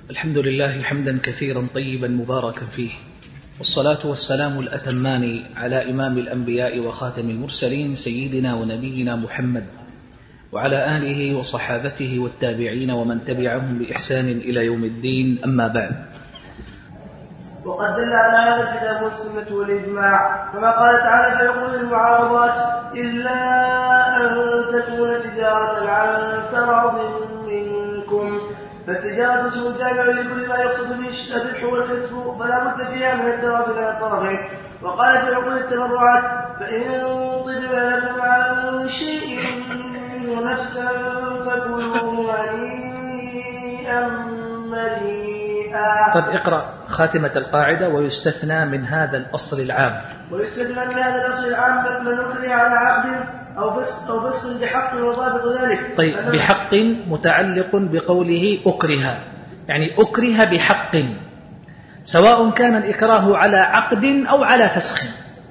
الحمد لله حمدا كثيرا طيبا مباركا فيه، والصلاة والسلام الأتمان على إمام الأنبياء وخاتم المرسلين سيدنا ونبينا محمد وعلى آله وصحابته والتابعين ومن تبعهم بإحسان إلى يوم الدين. أما بعد، وقد دل على هذا الكتاب والسنة والإجماع، كما قال تعالى فيقول المعارضات إلا أن تكون تجارة عن تراض منكم، فالتجارة اسم جامع لكل ما يقصد به الربح والكسب، فلا بد فيها من التراضي بين الطرفين. وقال في عقود التبرعات فإن طبن لكم عن شيء منه نفسا فكلوه هنيئا مريئا. طب اقرأ خاتمة القاعدة: ويستثنى من هذا الأصل العام. ويستثنى من هذا الأصل العام من نكره على عقد أو فسق بحق، وضابط ذلك. طيب، بحق متعلق بقوله أكره، يعني أكره بحق، سواء كان الإكراه على عقد أو على فسخ.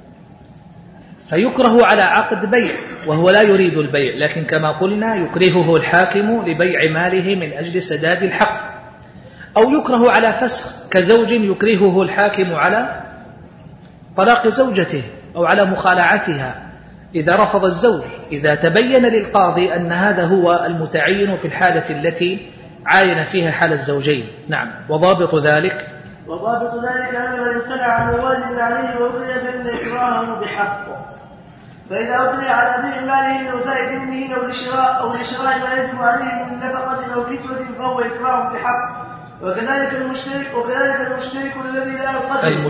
فيكره على عقد بيع وهو لا يريد البيع، لكن كما قلنا يكرهه الحاكم لبيع ماله من أجل سداد الحق، أو يكره على فسخ كزوج يكرهه الحاكم على طلاق زوجته أو على مخالعتها إذا رفض الزوج، إذا تبين للقاضي أن هذا هو المتعين في الحالة التي عاين فيها حال الزوجين. نعم. وضابط ذلك أن من امتنع عن واجب عليه وأكره فإن إكراهه بحق. فإذا أكره على بيع ماله من وفاء دينه أو لشراء ما يجب عليه من نفقة أو كسوة فهو إكراه بحق. وكذلك المشترك الذي لا ينقسم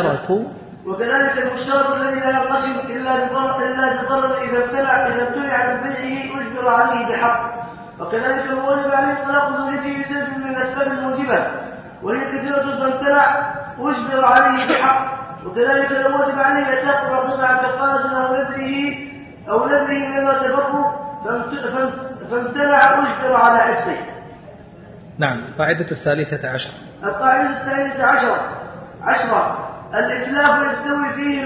إلا بضرر إذا امتنع من بيعه أجبر عليه بحق. وكذلك الواجب عليه طلاق زوجته بسبب من الأسباب الموجبة وهي كثيرة فامتنع أجبر عليه بحق. وكذلك الواجب عليه يتاق العقود عن كفارة أو نذره نذر تبرر فامتنع أجبر على عفته. نعم. القاعدة 13. القاعدة 13 الإتلاف يستوي فيه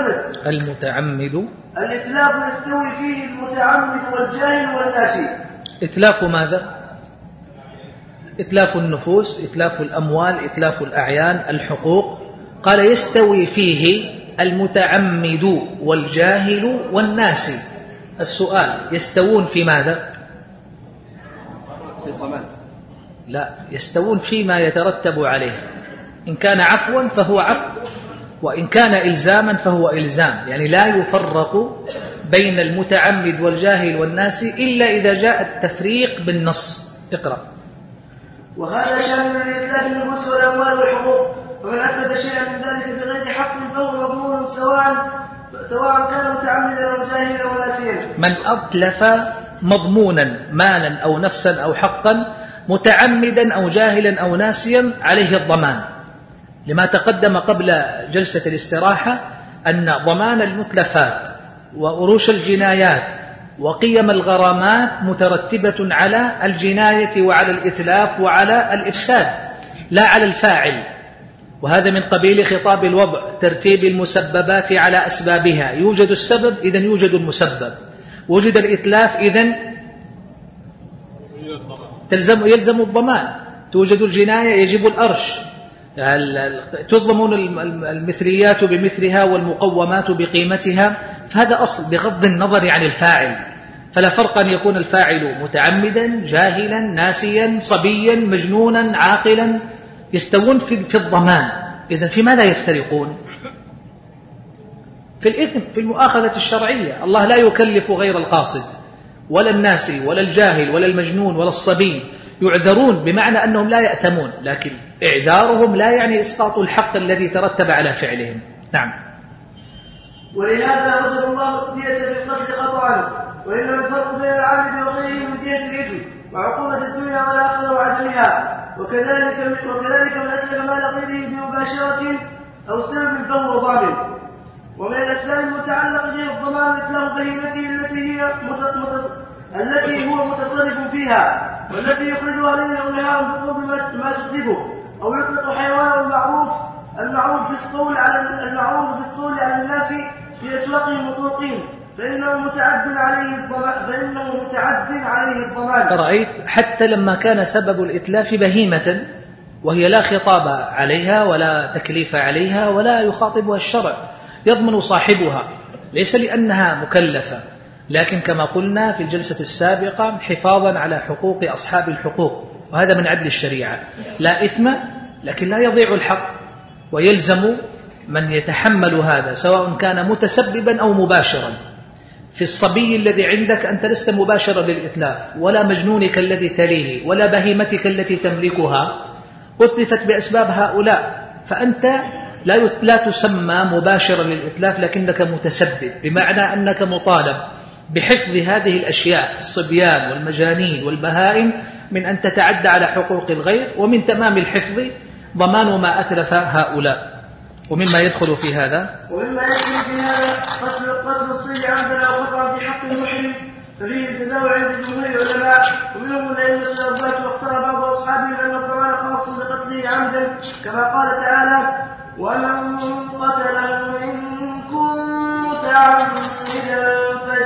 المتعمد والجاهل والناسي. إتلاف ماذا؟ إتلاف النفوس، إتلاف الأموال، إتلاف الأعيان، الحقوق. قال يستوي فيه المتعمد والجاهل والناسي. السؤال: يستوون في ماذا؟ في الضمان. لا، يستوون فيما يترتب عليه. إن كان عفوا فهو عفو، وإن كان إلزاما فهو إلزام، يعني لا يفرق بين المتعمد والجاهل والناس إلا إذا جاء التفريق بالنص. اقرأ. وهذا شامل لإتلاف النفوس والأموال والحقوق، ومن أثبت شيئا من ذلك بغير حق فهو مضمون سواء كان متعمدا أو جاهلا أو ناسيا. من أتلف مضمونا مالا أو نفسا أو حقا متعمدا أو جاهلا أو ناسيا عليه الضمان، لما تقدم قبل جلسة الاستراحة أن ضمان المتلفات وأروش الجنايات وقيم الغرامات مترتبة على الجناية وعلى الإتلاف وعلى الإفساد، لا على الفاعل. وهذا من قبيل خطاب الوضع، ترتيب المسببات على أسبابها. يوجد السبب إذن يوجد المسبب، وجد الإتلاف إذن يلزم الضمان، توجد الجناية يجب الأرش، تضمن المثليات بمثلها والمقومات بقيمتها. فهذا أصل بغض النظر عن الفاعل، فلا فرق أن يكون الفاعل متعمدا جاهلا ناسيا صبيا مجنونا عاقلا، يستوون في الضمان. إذن في ماذا يفترقون؟ في الإثم، في المؤاخذة الشرعية. الله لا يكلف غير القاصد، ولا الناسي ولا الجاهل ولا المجنون ولا الصبي، يعذرون بمعنى أنهم لا يأثمون، لكن إعذارهم لا يعني إسقاط الحق الذي ترتب على فعلهم. نعم. ولهذا وجب الله الدية بالقتل قطعا، وإنما الفرق بين العامل وغيره من دية الإثم وعقوبة الدنيا والآخرة وعدمها. وكذلك من أتلف مال غيره بمباشرة أو سبب فهو ضامن. ومن الأسباب المتعلقة به الضمان إتلاف بهيمته التي هو متصرف فيها، والتي يخرجها لنا أولياء بقوم ما تتلفه، أو يطلق حيوان المعروف بالصول على الناس في أسواقهم وطرقهم، فإنه متعد عليه الضمان. رأيت حتى لما كان سبب الإتلاف بهيمة وهي لا خطاب عليها ولا تكليف عليها ولا يخاطبها الشرع، يضمن صاحبها ليس لأنها مكلفة، لكن كما قلنا في الجلسة السابقة حفاظا على حقوق أصحاب الحقوق، وهذا من عدل الشريعة. لا إثم، لكن لا يضيع الحق، ويلزم من يتحمل هذا سواء كان متسببا أو مباشرا. في الصبي الذي عندك أنت لست مباشرا للإتلاف، ولا مجنونك الذي تليه، ولا بهيمتك التي تملكها أتلفت بأسباب هؤلاء، فأنت لا تسمى مباشرا للإتلاف، لكنك متسبب، بمعنى أنك مطالب بحفظ هذه الأشياء، الصبيان والمجانين والبهائم، من أن تتعدى على حقوق الغير، ومن تمام الحفظ ضمان ما أتلف هؤلاء. ومما يدخل في هذا قتل الصيد عمدا أو خطأ في حق المحرم، ففيه ابتداء عند جمهور العلماء، ومنهم الأئمة الأربعة، واختار بعض أصحابهم أن الضمان خاص بقتله عمدا، كما قال تعالى: ومن قتله منكم متعمدا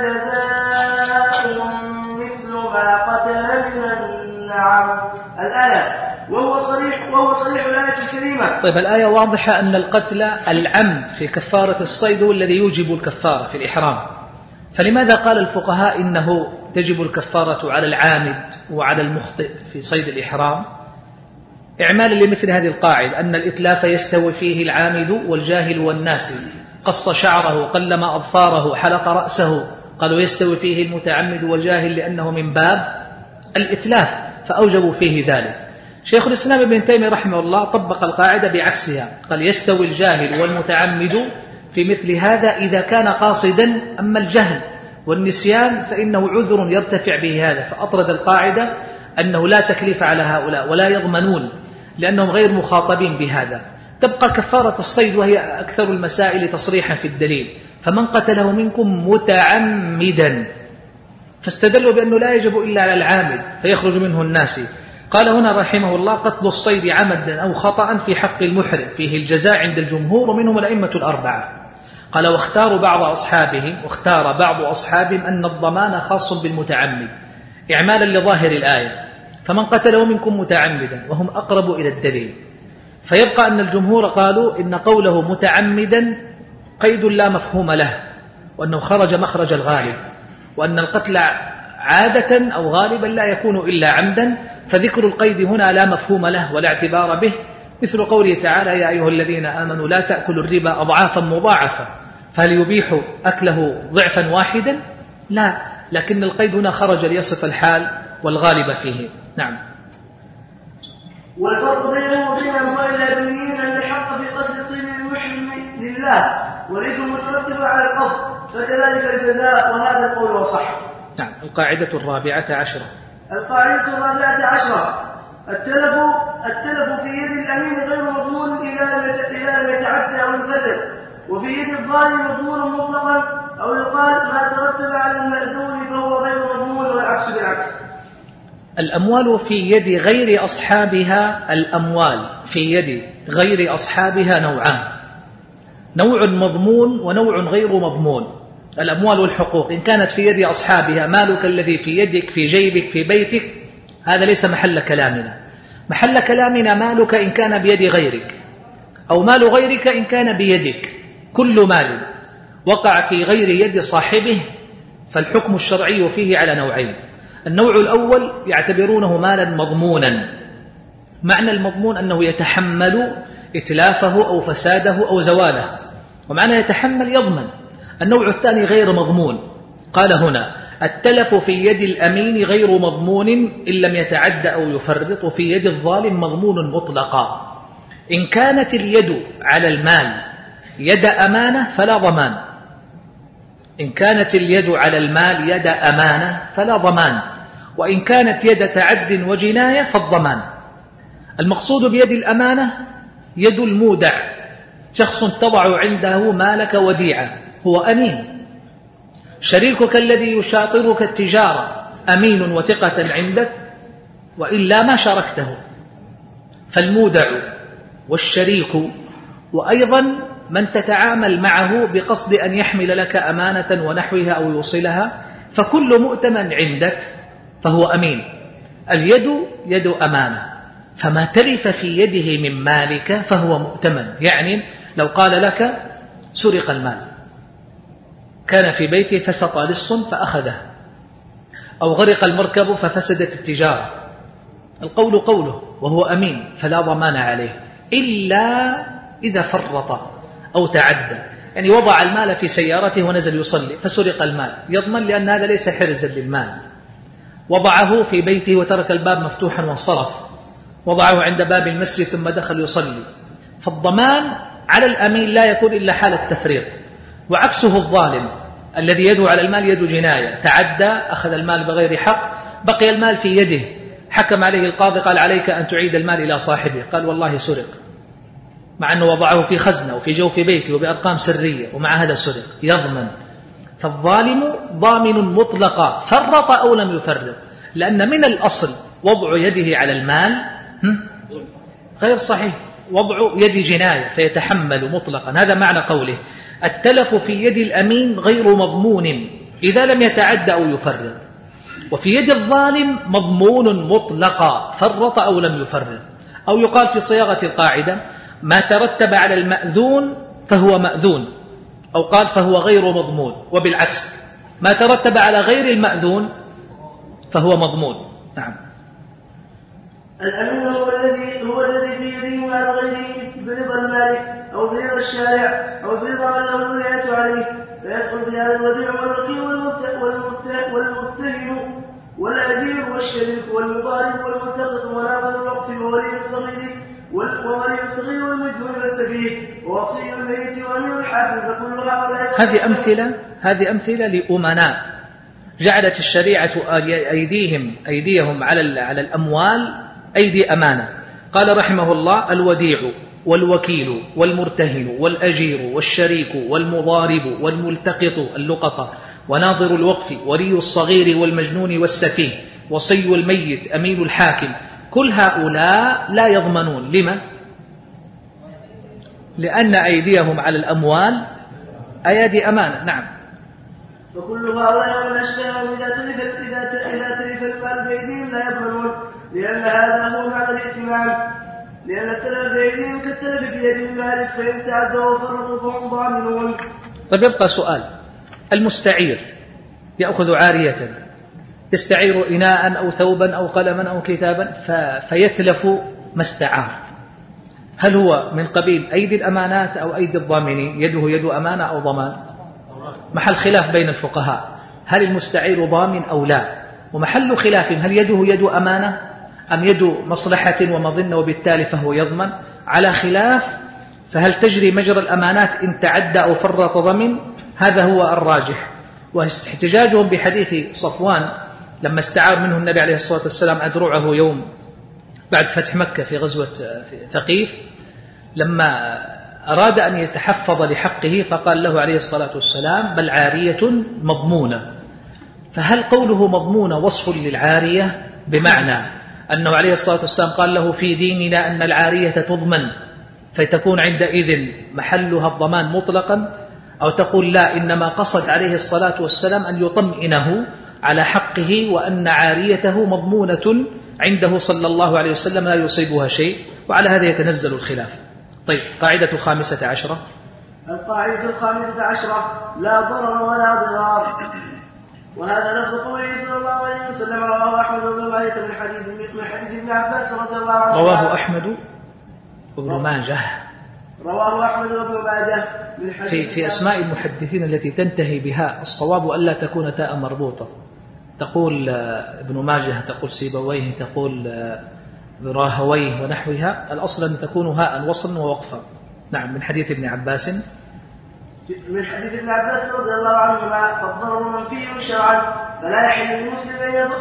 فجزاء مثل ما قتل من النعم، الآية. وهو صريح الآية الكريمة. طيب، الآية واضحة أن القتل العمد في كفارة الصيد هو الذي يوجب الكفارة في الإحرام، فلماذا قال الفقهاء إنه تجب الكفارة على العامد وعلى المخطئ في صيد الإحرام؟ إعمالا لمثل هذه القاعدة أن الإتلاف يستوي فيه العامد والجاهل والناسي، قص شعره، قلم أظفاره، حلق رأسه، قالوا يستوي فيه المتعمد والجاهل لأنه من باب الإتلاف، فأوجبوا فيه ذلك. شيخ الإسلام ابن تيمية رحمه الله طبق القاعدة بعكسها، قال يستوي الجاهل والمتعمد في مثل هذا إذا كان قاصدا، أما الجهل والنسيان فإنه عذر يرتفع به هذا، فأطرد القاعدة أنه لا تكليف على هؤلاء ولا يضمنون لأنهم غير مخاطبين بهذا. تبقى كفارة الصيد وهي أكثر المسائل تصريحا في الدليل، فمن قتله منكم متعمدا، فاستدلوا بأنه لا يجب إلا على العامد فيخرج منه الناسي. قال هنا رحمه الله: قتل الصيد عمدا أو خطأ في حق المحرم فيه الجزاء عند الجمهور، ومنهم الأئمة الأربعة. قال: واختار بعض أصحابهم أن الضمان خاص بالمتعمد، إعمالا لظاهر الآية، فمن قتله منكم متعمدا، وهم أقرب إلى الدليل. فيبقى أن الجمهور قالوا إن قوله متعمدا قيد لا مفهوم له، وأنه خرج مخرج الغالب، وأن القتل عادة أو غالبا لا يكون إلا عمدا، فذكر القيد هنا لا مفهوم له ولا اعتبار به، مثل قوله تعالى: يا أيها الذين آمنوا لا تأكلوا الربا أضعافا مضاعفة، فهل يبيح أكله ضعفا واحدا؟ لا، لكن القيد هنا خرج ليصف الحال والغالب فيه. نعم. والفرق بينه وبين أنواع الآدميين أن الحق في قتل صيد المحرم لله، والإثم مترتب على القصد، فكذلك الجزاء، وهذا القول وصح. نعم. القاعدة 14. التلف في يد الأمين غير مضمون إذا لم يتعدى أو يفرق، وفي يد الظالم مضمون مطلقا، أو يقال ما ترتب على المأذون فهو غير مضمون، والعكس بالعكس. الأموال في يد غير أصحابها نوعان: نوع مضمون ونوع غير مضمون. الأموال والحقوق إن كانت في يد أصحابها، مالك الذي في يدك، في جيبك، في بيتك، هذا ليس محل كلامنا. محل كلامنا مالك إن كان بيد غيرك، أو مال غيرك إن كان بيدك. كل مال وقع في غير يد صاحبه فالحكم الشرعي فيه على نوعين: النوع الأول يعتبرونه مالا مضمونا، معنى المضمون أنه يتحمل إتلافه أو فساده أو زواله، ومعنى يتحمل يضمن. النوع الثاني غير مضمون، قال هنا: التلف في يد الأمين غير مضمون إن لم يتعد أو يفرط، وفي يد الظالم مضمون مطلقا. إن كانت اليد على المال يد أمانة فلا ضمان، إن كانت اليد على المال يد أمانة فلا ضمان، وإن كانت يد تعد وجناية فالضمان. المقصود بيد الأمانة يد المودع، شخص تضع عنده مالك وديعة، هو أمين. شريكك الذي يشاطرك التجارة أمين وثقة عندك، وإلا ما شاركته. فالمودع والشريك، وأيضا من تتعامل معه بقصد أن يحمل لك أمانة ونحوها أو يوصلها، فكل مؤتمن عندك فهو أمين. اليد يد أمانة، فما تلف في يده من مالك فهو مؤتمن. يعني لو قال لك سرق المال، كان في بيته فسط لص فأخذه، أو غرق المركب ففسدت التجارة، القول قوله وهو أمين فلا ضمان عليه إلا إذا فرط أو تعدى. يعني وضع المال في سيارته ونزل يصلي فسرق المال، يضمن لأن هذا ليس حرزا للمال. وضعه في بيته وترك الباب مفتوحا وانصرف، وضعه عند باب المسجد ثم دخل يصلي، فالضمان على الأمين لا يكون إلا حال التفريط. وعكسه الظالم الذي يده على المال يد جناية، تعدى أخذ المال بغير حق، بقي المال في يده، حكم عليه القاضي قال عليك أن تعيد المال إلى صاحبه، قال والله سرق، مع أنه وضعه في خزنة وفي جوف بيته وبأرقام سرية ومع هذا سرق، يضمن. فالظالم ضامن مطلقا فرط أو لم يفرط، لأن من الأصل وضع يده على المال غير صحيح، وضع يد جناية فيتحمل مطلقا. هذا معنى قوله التلف في يد الأمين غير مضمون إذا لم يتعد أو يفرط، وفي يد الظالم مضمون مطلقا فرط أو لم يفرط. أو يقال في صياغة القاعدة ما ترتب على المأذون فهو مأذون، أو قال فهو غير مضمون، وبالعكس ما ترتب على غير المأذون فهو مضمون. نعم. الأمين هو الذي في يده مال غيره برضا المالك أو برضا الشارع أو برضا من له الولاية عليه، فيدخل في هذا الوديع والوكيل والمتهم والأجير والشريك والمضارب والملتقط وناظر الوقف وولي الصغير والمجنون والسفيه ووصي الميت وأمير الحاكم، فكلها هذه أمثلة لأمناء جعلت الشريعة أيديهم على الأموال أيدي أمانة. قال رحمه الله الوديع والوكيل والمرتهن والأجير والشريك والمضارب والملتقط اللقطة وناظر الوقف ولي الصغير والمجنون والسفيه وصي الميت أمين الحاكم، كل هؤلاء لا يضمنون. لما؟ لأن أيديهم على الأموال أيدي أمانة. نعم. وكل هؤلاء من أشباههم إذا تلف المال بأيديهم لا يضمنون، لأن هذا هو معنى الائتمام، لأن التلف بأيديهم كالتلف بيد المالك، فإن تعدوا وفرطوا فهم ضامنون. طيب يبقى سؤال، المستعير يأخذ عارية، يستعير إناء أو ثوبا أو قلما أو كتابا فيتلف ما استعار، هل هو من قبيل أيدي الأمانات أو أيدي الضامنين؟ يده يد أمانة أو ضمان؟ محل خلاف بين الفقهاء، هل المستعير ضامن أو لا؟ ومحل خلافهم هل يده يد أمانة أم يد مصلحة ومظنة وبالتالي فهو يضمن؟ على خلاف، فهل تجري مجرى الأمانات إن تعدى أو فرط ضمن؟ هذا هو الراجح. واحتجاجهم بحديث صفوان لما استعار منه النبي عليه الصلاة والسلام أدرعه يوم بعد فتح مكة في غزوة ثقيف، لما أراد أن يتحفظ لحقه فقال له عليه الصلاة والسلام بل عارية مضمونة. فهل قوله مضمونة وصف للعارية بمعنى أنه عليه الصلاة والسلام قال له في ديننا أن العارية تضمن فتكون عندئذ محلها الضمان مطلقا، أو تقول لا، إنما قصد عليه الصلاة والسلام أن يطمئنه على حقه وأن عاريته مضمونة عنده صلى الله عليه وسلم لا يصيبها شيء؟ وعلى هذا يتنزل الخلاف. طيب، قاعدة 15. القاعدة 15 لا ضرر ولا ضرار. وهذا لفظ قوله صلى الله عليه وسلم رواه أحمد بن ماجه من حديث ابن عباس رضي الله عنه. رواه أحمد وابن ماجه. رواه أحمد وابن ماجه من حديث في أسماء المحدثين التي تنتهي بها الصواب ألا تكون تاء مربوطة، تقول ابن ماجه، تقول سيبويه، تقول راهويه ونحوها، الأصل أن تكون هاء وصلا ووقفا. نعم. من حديث ابن عباس رضي الله عنهما فالضرر منفي شرعا، فلا يحل للمسلم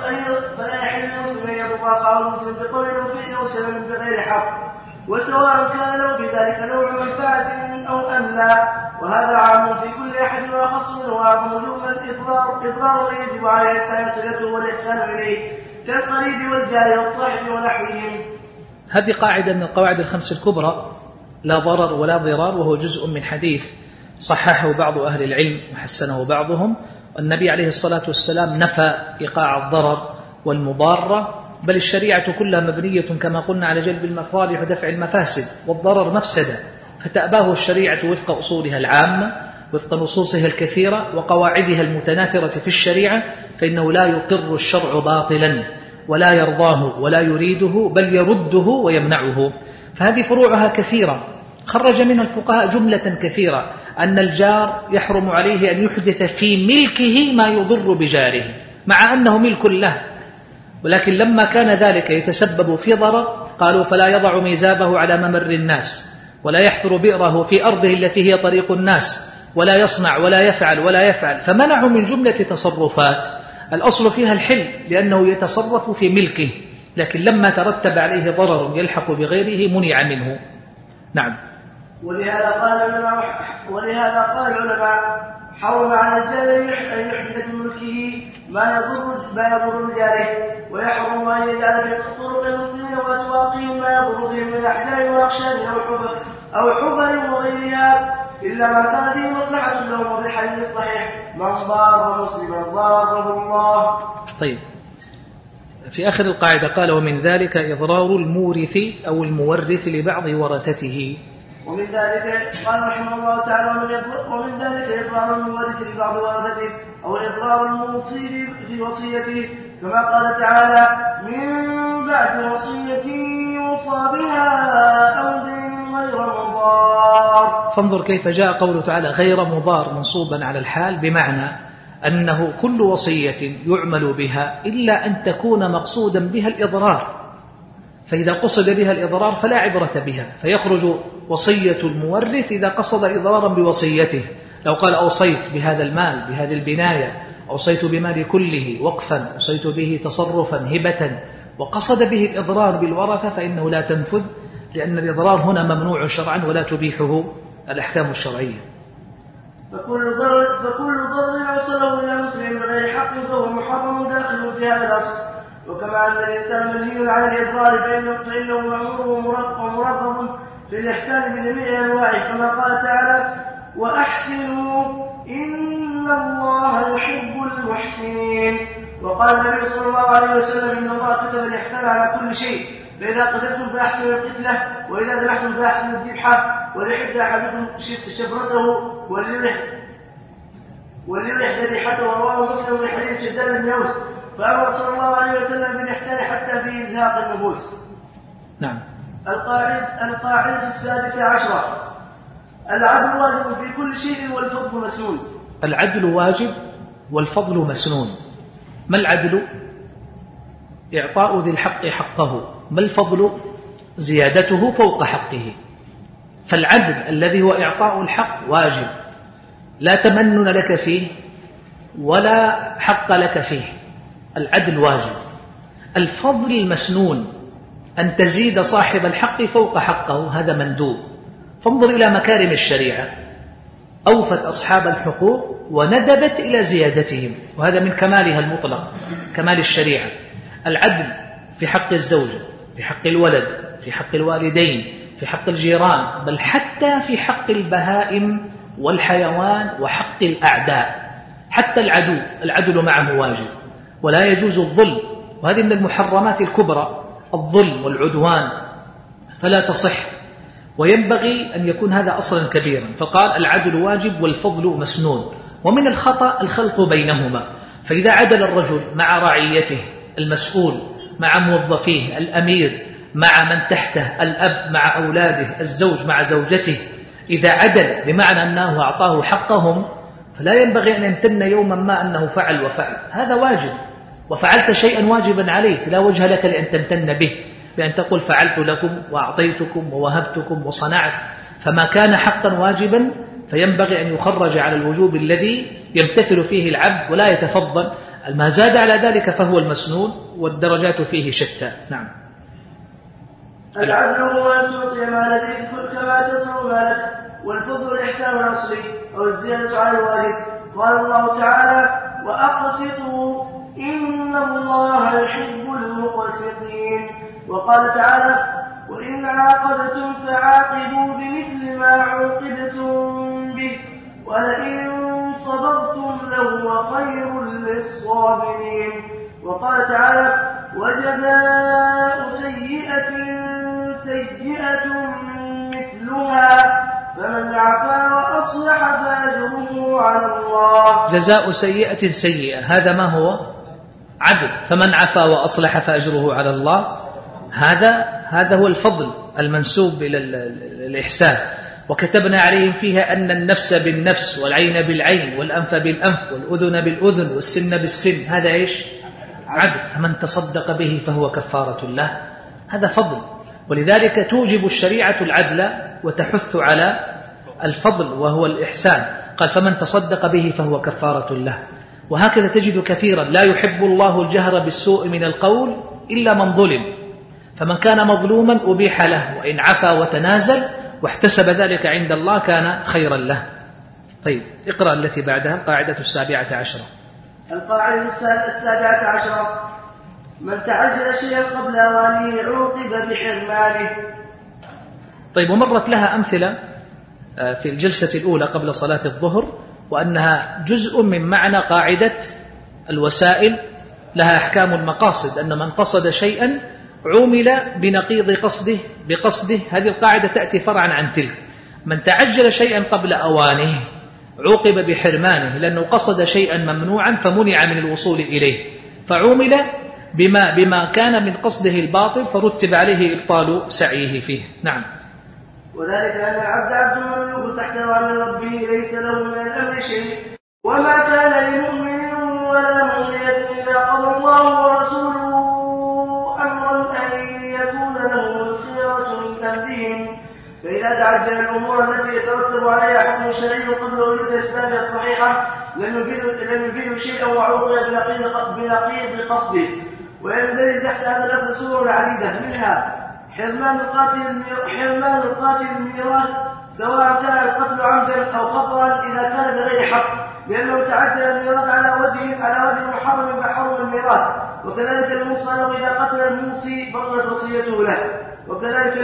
أن يضر أخاه المسلم بقول أو فعل أو سبب بغير حق، وسواء كان له في ذلك نوع منفعة أو أم لا. وهذا عام في كل أحد وأخص منه وأعظم وجوبا إضرار يجب عليه الإحسان صلته والإحسان إليه كالقريب والجار والصاحب ونحوهم. هذه قاعدة من القواعد الخمس الكبرى، لا ضرر ولا ضرار، وهو جزء من حديث صححه بعض أهل العلم وحسنه بعضهم. النبي عليه الصلاة والسلام نفى إيقاع الضرر والمضارة بل الشريعة كلها مبنية كما قلنا على جلب المصالح ودفع المفاسد، والضرر مفسدة، فتأباه الشريعة وفق أصولها العامة، وفق نصوصها الكثيرة وقواعدها المتناثرة في الشريعة، فإنه لا يقر الشرع باطلا ولا يرضاه ولا يريده، بل يرده ويمنعه. فهذه فروعها كثيرة، خرج منها الفقهاء جملة كثيرة: أن الجار يحرم عليه أن يحدث في ملكه ما يضر بجاره مع أنه ملك له، ولكن لما كان ذلك يتسبب في ضرر قالوا فلا يضع ميزابه على ممر الناس، ولا يحفر بئره في أرضه التي هي طريق الناس، ولا يصنع ولا يفعل، فمنعوا من جملة تصرفات الأصل فيها الحل لأنه يتصرف في ملكه، لكن لما ترتب عليه ضرر يلحق بغيره منع منه. نعم. ولهذا قال العلماء: حرم على الجار أن يحدث بملكه ما يضر بجاره، ويحرم أن يجعل في طرق المسلمين وأسواقهم ما يضر بهم من أحجار وأخشاب أو حفر وغيرها، إلا ما كان فيه مصلحة لهم. وفي الحديث الصحيح: من ضار مسلما ضاره الله. طيب، في آخر القاعدة قال: ومن ذلك إضرار المورث أو المورث لبعض ورثته. ومن ذلك قال رحمه الله تعالى: ومن ذلك إضرار المورث لبعض ورثته أو إضرار الموصي في وصيته، كما قال تعالى: من بعد وصية يوصى بها أو دين غير مضار. فانظر كيف جاء قوله تعالى غير مضار منصوبا على الحال، بمعنى أنه كل وصية يعمل بها إلا أن تكون مقصودا بها الإضرار، فإذا قصد بها الإضرار فلا عبرة بها، فيخرج وصية المورث إذا قصد إضرارا بوصيته. لو قال: أوصيت بهذا المال بهذه البناية، أوصيت بمال كله وقفا، أوصيت به تصرفا هبة، وقصد به الإضرار بالورثة، فإنه لا تنفذ، لأن الإضرار هنا ممنوع شرعا ولا تبيحه الأحكام الشرعية. فكل ضرر وصله إلى مسلم بغير حق فهو محرم داخل في هذا الأصل. وكما أن الإنسان منهي عن الإضرار فإنه مأمور ومرغب في الإحسان بجميع أنواعه، كما قال تعالى: وأحسنوا إن الله يحب المحسنين. وقال النبي صلى الله عليه وسلم: إن الله كتب الإحسان على كل شيء، فإذا قتلتم فأحسنوا القتلة، وإذا ذبحتم فأحسنوا الذبحة، وليحد أحدكم شفرته وليرح ذبيحته. رواه مسلم من حديث شداد بن أوس. فأمر صلى الله عليه وسلم بالإحسان حتى في إزهاق النفوس. نعم. القاعدة 16: العدل واجب في كل شيء والفضل مسنون. العدل واجب والفضل مسنون. ما العدل؟ إعطاء ذي الحق حقه. ما الفضل؟ زيادته فوق حقه. فالعدل الذي هو إعطاء الحق واجب، لا تمنن لك فيه ولا حق لك فيه، العدل واجب. الفضل المسنون، أن تزيد صاحب الحق فوق حقه، هذا مندوب. فانظر إلى مكارم الشريعة، أوفت أصحاب الحقوق وندبت إلى زيادتهم، وهذا من كمالها المطلق، كمال الشريعة. العدل في حق الزوجة، في حق الولد، في حق الوالدين، في حق الجيران، بل حتى في حق البهائم والحيوان وحق الأعداء. حتى العدل معه واجب، ولا يجوز الظلم، وهذه من المحرمات الكبرى، الظلم والعدوان، فلا تصح، وينبغي أن يكون هذا أصلا كبيرا. فقال العدل واجب والفضل مسنون. ومن الخطأ الخلط بينهما، فإذا عدل الرجل مع رعيته، المسؤول مع موظفيه، الأمير مع من تحته، الأب مع أولاده، الزوج مع زوجته، إذا عدل بمعنى أنه أعطاه حقهم، فلا ينبغي أن يمتن يوما ما أنه فعل وفعل، هذا واجب، وفعلت شيئا واجبا عليك، لا وجه لك لأن تمتن به، بأن تقول فعلت لكم وأعطيتكم ووهبتكم وصنعت. فما كان حقا واجبا فينبغي أن يخرج على الوجوب الذي يمتثل فيه العبد ولا يتفضل. ما زاد على ذلك فهو المسنون، والدرجات فيه شتى. نعم. العدل هو أن تعطي ما لديك كما تضر مالك، والفضل الإحسان الأصلي أو الزيادة على الواجب. قال الله تعالى: وأقسطوا إن الله يحب المقسطين. وقال تعالى: وإن عاقبتم فعاقبوا بمثل ما عوقبتم به ولئن صبرتم لهو خير للصابرين. وقال تعالى: وجزاء سيئة سيئة مثلها فمن عفا وأصلح فأجره على الله. جزاء سيئة سيئة، هذا ما هو؟ عدل. فمن عفا وأصلح فأجره على الله، هذا هو الفضل المنسوب إلى الإحسان. وكتبنا عليهم فيها أن النفس بالنفس والعين بالعين والأنف بالأنف والأذن بالأذن والسن بالسن، هذا إيش؟ عدل. فمن تصدق به فهو كفارة له، هذا فضل. ولذلك توجب الشريعة العدل وتحث على الفضل وهو الإحسان. قال فمن تصدق به فهو كفارة له. وهكذا تجد كثيرا لا يحب الله الجهر بالسوء من القول إلا من ظلم، فمن كان مظلوما أبيح له، وإن عفا وتنازل واحتسب ذلك عند الله كان خيرا له. طيب اقرأ التي بعدها، القاعدة 17. القاعدة 17: من تعجل شيئا قبل أوانه عوقب بحرمانه. طيب، ومرت لها أمثلة في الجلسة الأولى قبل صلاة الظهر، وأنها جزء من معنى قاعدة الوسائل لها أحكام المقاصد، أن من قصد شيئا عومل بنقيض بقصده. هذه القاعدة تأتي فرعا عن تلك. من تعجل شيئا قبل أوانه عوقب بحرمانه، لأنه قصد شيئا ممنوعا فمنع من الوصول إليه، فعومل بما كان من قصده الباطل فرتب عليه إبطال سعيه فيه. نعم. وذلك أن العبد عبد مملوك تحت أمر ربه ليس له من الأمر شيء، وما كان لمؤمن ولا مؤمنة إذا قضى الله ورسوله أمرا أن يكون له الخيرة من أمرهم، فإذا تعجل الأمور التي يترتب عليها حكم الشرعي قبل وجود الأسباب الصحيحة لم يفيد شيئا وعوقب بنقيض قصده. ويندرج تحت هذا اللفظ صور عديدة، منها حرمان القاتل الميراث سواء كان القتل عمدا أو خطأ إذا كان بغير حق، لأنه تعدى الميراث على وجه محرم بحرم الميراث. وكذلك الموصى له إذا قتل الموصي بطلت وصيته له. وكذلك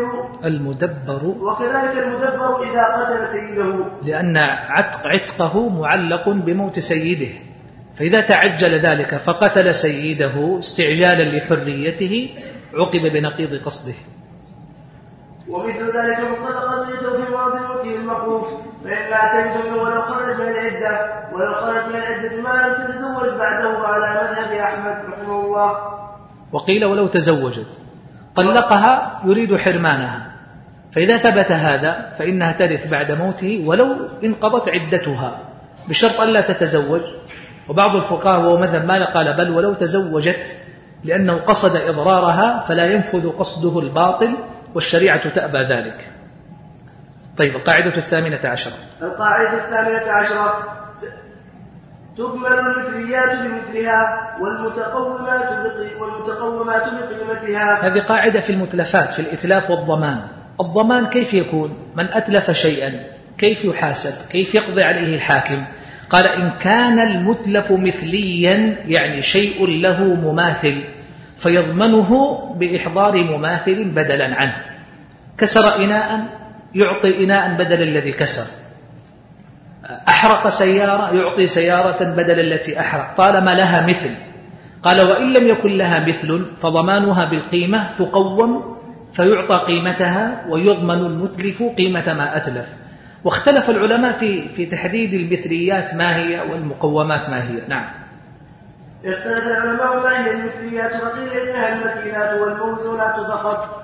المدبر إذا قتل سيده، لأن عتقه معلق بموت سيده، فإذا تعجل ذلك فقتل سيده استعجالا لحريته عوقب بنقيض قصده. ومثل ذلك مطلقا في مرض موته المخوف، فإنها تجد ولو خرج من العدة ما لم تتزوج بعده على مذهب أحمد رحمه الله. وقيل ولو تزوجت طلقها يريد حرمانها، فإذا ثبت هذا فإنها ترث بعد موته ولو انقضت عدتها بشرط ألا تتزوج. وبعض الفقهاء وهو مذهب مالك قال بل ولو تزوجت، لأنه قصد إضرارها فلا ينفذ قصده الباطل والشريعة تأبى ذلك. طيب، القاعدة 18. القاعدة 18: تكمل المثليات بمثلها والمتقومات بقيمتها. هذه قاعدة في المتلفات، في الإتلاف والضمان. الضمان كيف يكون؟ من أتلف شيئا كيف يحاسب؟ كيف يقضي عليه الحاكم؟ قال إن كان المتلف مثليا، يعني شيء له مماثل، فيضمنه بإحضار مماثل بدلا عنه. كسر إناء يعطي إناء بدل الذي كسر، أحرق سيارة يعطي سيارة بدل التي أحرق طالما لها مثل. قال وإن لم يكن لها مثل فضمانها بالقيمة، تقوم فيعطى قيمتها ويضمن المتلف قيمة ما أتلف. واختلف العلماء في تحديد المثليات ما هي والمقومات ما هي. نعم. اختلف العلماء ما هي المثليات، وقيل إنها المكينات والموزونات فقط،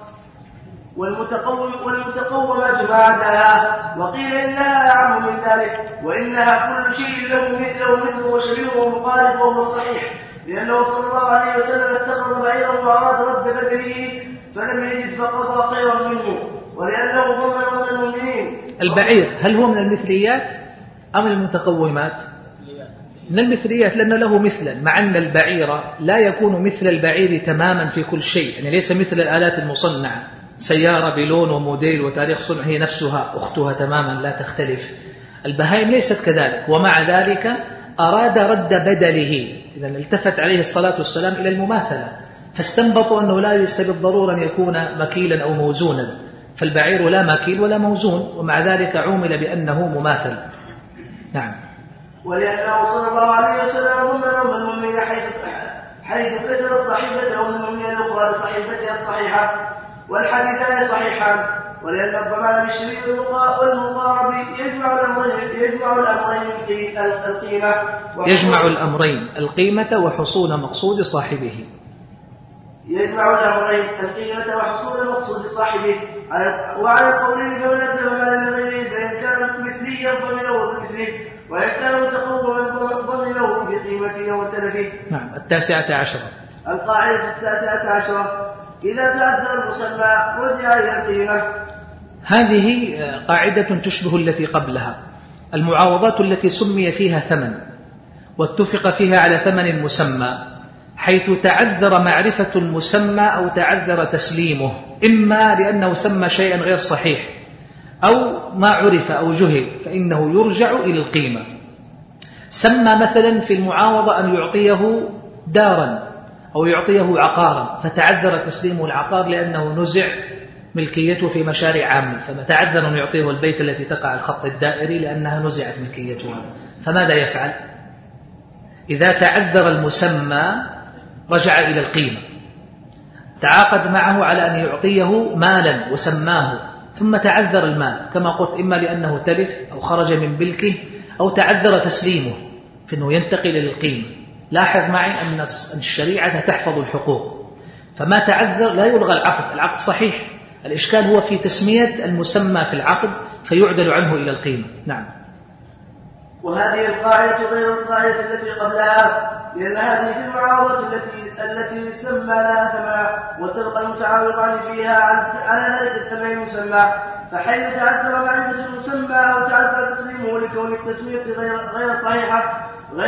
والمتقومات بعدها، وقيل إنها أعم من ذلك، وإنها كل شيء له مثل وشبيه ومخالف، وهو الصحيح، لأنه صلى الله عليه وسلم استقر بعيرا وأراد رد بدله فلم يجد فقضى خيرا منه، ولأنه ضمن المؤمنين. البعير هل هو من المثليات أم المتقومات؟ من المثليات، لأن له مثلا، مع أن البعير لا يكون مثل البعير تماما في كل شيء، يعني ليس مثل الآلات المصنعة، سيارة بلون وموديل وتاريخ صنع هي نفسها أختها تماما لا تختلف. البهائم ليست كذلك، ومع ذلك أراد رد بدله. إذا التفت عليه الصلاة والسلام إلى المماثلة، فاستنبطوا أنه لا ليس بالضرورة أن يكون مكيلا أو موزونا، فالبعير لا مكيل ولا موزون، ومع ذلك عومل بأنه مماثل. نعم. ولأنه صلى الله عليه وسلم ضمن المؤمنين حيث كسرت صحيفته المؤمنة الأخرى بصحيفتها الصحيحة والحديثان صحيحان، ولأن الضمان بالشريك والمضارب يجمع الأمرين القيمة وحصول مقصود صاحبه. يجمع الأمرين القيمة وحصول مقصود صاحبه. وعلى القولين فمن مال لغيره فإن كان مثليا ضمنه بمثله، وإن كان متقوما ضمنه بقيمته وتلفه. نعم. 19. القاعدة 19 إذا تعذر المسمى رجع إلى القيمة. هذه قاعدة تشبه التي قبلها. المعاوضات التي سمي فيها ثمن واتفق فيها على ثمن مسمى، حيث تعذر معرفة المسمى أو تعذر تسليمه، إما لأنه سمى شيئا غير صحيح أو ما عرف أو جهل، فإنه يرجع إلى القيمة. سمى مثلا في المعاوضة أن يعطيه دارا أو يعطيه عقارا، فتعذر تسليمه العقار لأنه نزع ملكيته في مشاريع عامة، فتعذر أن يعطيه البيت التي تقع على الخط الدائري لأنها نزعت ملكيتها. فماذا يفعل؟ إذا تعذر المسمى رجع إلى القيمة. تعاقد معه على أن يعطيه مالا وسماه، ثم تعذر المال كما قلت، إما لأنه تلف أو خرج من ملكه أو تعذر تسليمه فإنه ينتقل للقيمة. لاحظ معي أن الشريعة تحفظ الحقوق، فما تعذر لا يلغى العقد صحيح، الإشكال هو في تسمية المسمى في العقد فيعدل عنه إلى القيمة. نعم. وهذه القاعدة غير القاعدة التي قبلها، لأن هذه في المعاوضة التي سمى لها ثمنا، وتبقى المتعاوضان فيها على ذلك الثمن المسمى. فحيث تعذر معرفة المسمى أو تعذر تسليمه لكون التسمية غير صحيحة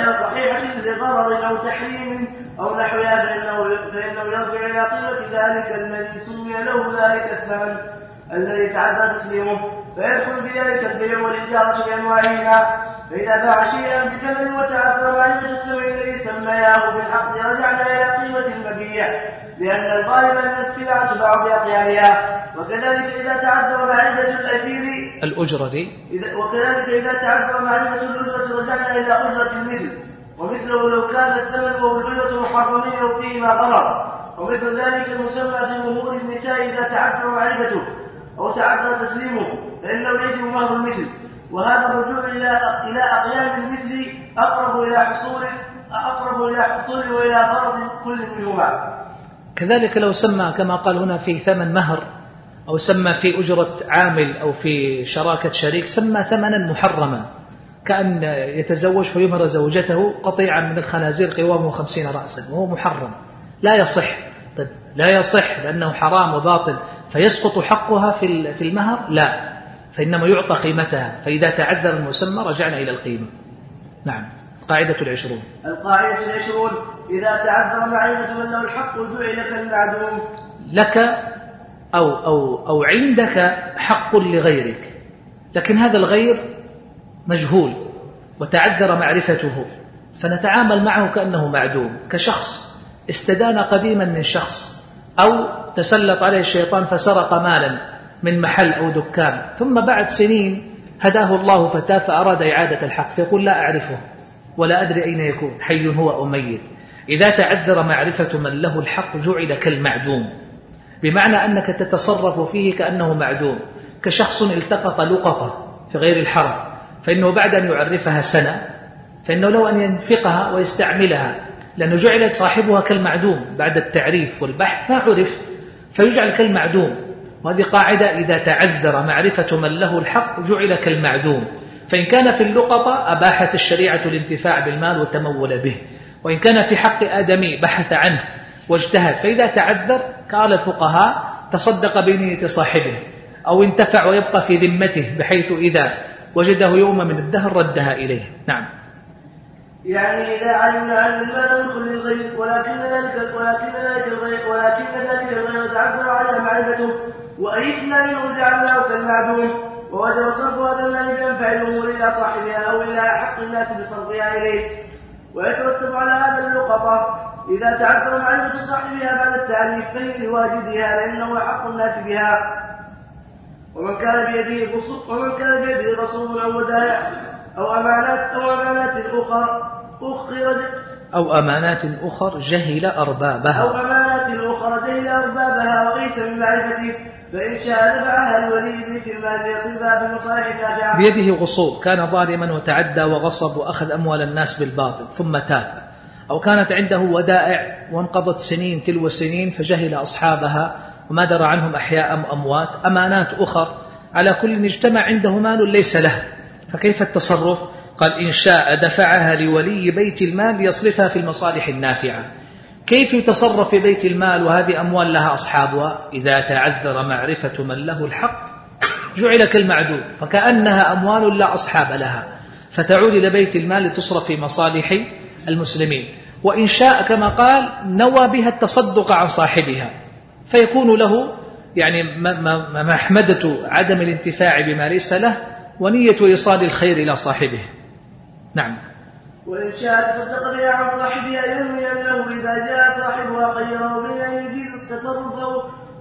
لغرر أو تحريم أو نحوها، فإنه يرجع إلى قيمة ذلك الذي سمي له ذلك الثمن الذي تعذر تسليمه، فيدخل في ذلك البيع والإجارة بأنواعهما. فإذا باع شيئا بثمن وتعذر معرفة الثمن الذي سمياه بالعقد رجعنا إلى قيمة المبيع، لأن الغالب أن السلعة تباع بأقيالها. وكذلك إذا تعذر معرفة الأجرة وكذلك إذا تعذر معرفة الأجرة رجعنا إلى أجرة المثل، ومثله لو كان الثمن والأجرة محرمين أو فيهما غرر. ومثل ذلك المسمى في أمور النساء إذا تعذر معرفته أو تعذر تسليمه فإنه يجب مهر المثل، وهذا الرجوع إلى أقيام المثل أقرب إلى حصول وإلى غرض كل منهما. كذلك لو سمى كما قال هنا في ثمن مهر، أو سمى في أجرة عامل، أو في شراكة شريك، سمى ثمنا محرما، كأن يتزوج فيمهر زوجته قطيعا من الخنازير قوامه 50 رأسا وهو محرم، لا يصح. طيب لا يصح لأنه حرام وباطل فيسقط حقها في المهر؟ لا، فإنما يعطى قيمتها. فإذا تعذر المسمى رجعنا إلى القيمة. نعم. القاعدة 20. إذا تعذر معرفة من له الحق جعل كالمعدوم. لك أو عندك حق لغيرك، لكن هذا الغير مجهول وتعذر معرفته، فنتعامل معه كأنه معدوم، كشخص استدان قديما من شخص، أو تسلط عليه الشيطان فسرق مالا من محل أو دكان، ثم بعد سنين هداه الله فتاه فأراد إعادة الحق، فيقول لا أعرفه ولا أدري أين يكون، حي هو أو ميت. إذا تعذر معرفة من له الحق جعل كالمعدوم، بمعنى أنك تتصرف فيه كأنه معدوم، كشخص التقط لقطة في غير الحرم، فإنه بعد أن يعرفها سنة فإنه لو أن ينفقها ويستعملها، لأنه جعلت صاحبها كالمعدوم بعد التعريف والبحث ما عرف، فيجعل كالمعدوم. وهذه قاعدة، إذا تعذر معرفة من له الحق جعل كالمعدوم. فإن كان في اللقطة أباحت الشريعة الانتفاع بالمال وتمول به، وإن كان في حق آدمي بحث عنه واجتهد. فإذا تعذر قال الفقهاء تصدق بنية صاحبه، أو انتفع ويبقى في ذمته، بحيث إذا وجده يوم من الدهر ردها إليه. نعم. يعني إذا علمنا أن المال ملك للغير، ولكن ذلك الغير تعذر على معرفته، وأيسنا منه جعلناه كالمعدوم، ووجب صرف هذا المال بأنفع الأمور إلى صاحبها أو إلى حق الناس بصرفها إليه. ويترتب على هذا اللقطة إذا تعذر معرفة صاحبها بعد التعريف فهي لواجدها، لأنه حق الناس بها. ومن كان بيده رسوم أو ودائع أو أمانات أو أمانات أخر جهل أربابها وليس من معرفته، فإن شاء دفعها لولي بيت المال ليصرفها بمصالح نافعة. بيده غصوب، كان ظالما وتعدى وغصب وأخذ أموال الناس بالباطل ثم تاب، أو كانت عنده ودائع وانقضت سنين تلو سنين فجهل أصحابها وما درى عنهم أحياء أم أموات. أمانات أخر على كل اجتمع عنده مال ليس له، فكيف التصرف؟ قال إن شاء دفعها لولي بيت المال ليصرفها في المصالح النافعة. كيف يتصرف في بيت المال وهذه أموال لها أصحابها؟ إذا تعذر معرفة من له الحق جعل كالمعدوم، فكأنها أموال لا أصحاب لها، فتعود إلى بيت المال لتصرف في مصالح المسلمين. وإن شاء كما قال نوى بها التصدق عن صاحبها، فيكون له يعني محمدة عدم الانتفاع بما ليس له ونية إيصال الخير إلى صاحبه. نعم. وإن شاء تصدق بها عن صاحبها ينوي أنه إذا جاء صاحبها خيره من أن يجيز التصرف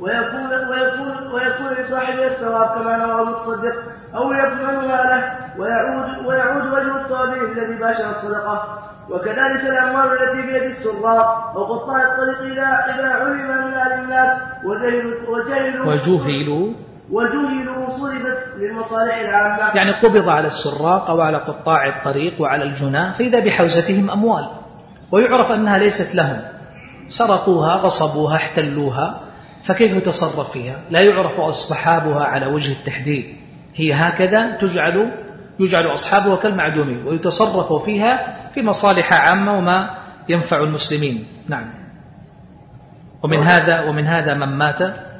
ويكون لصاحبه الثواب كما نوى المتصدق، أو يضمنها له ويعود وجه الثواب الذي باشر الصدقة. وكذلك الأموال التي بيد السراق أو قطاع الطريق إذا علم من أهل الناس وجهلوا صرفت للمصالح العامة. يعني قبض على السراق أو على قطاع الطريق وعلى الجناه، فإذا بحوزتهم أموال ويعرف أنها ليست لهم، سرقوها غصبوها احتلوها، فكيف يتصرف فيها؟ لا يعرف أصحابها على وجه التحديد، هي هكذا يجعل أصحابها كالمعدومين ويتصرف فيها في مصالح عامة وما ينفع المسلمين. نعم. ومن هذا من مات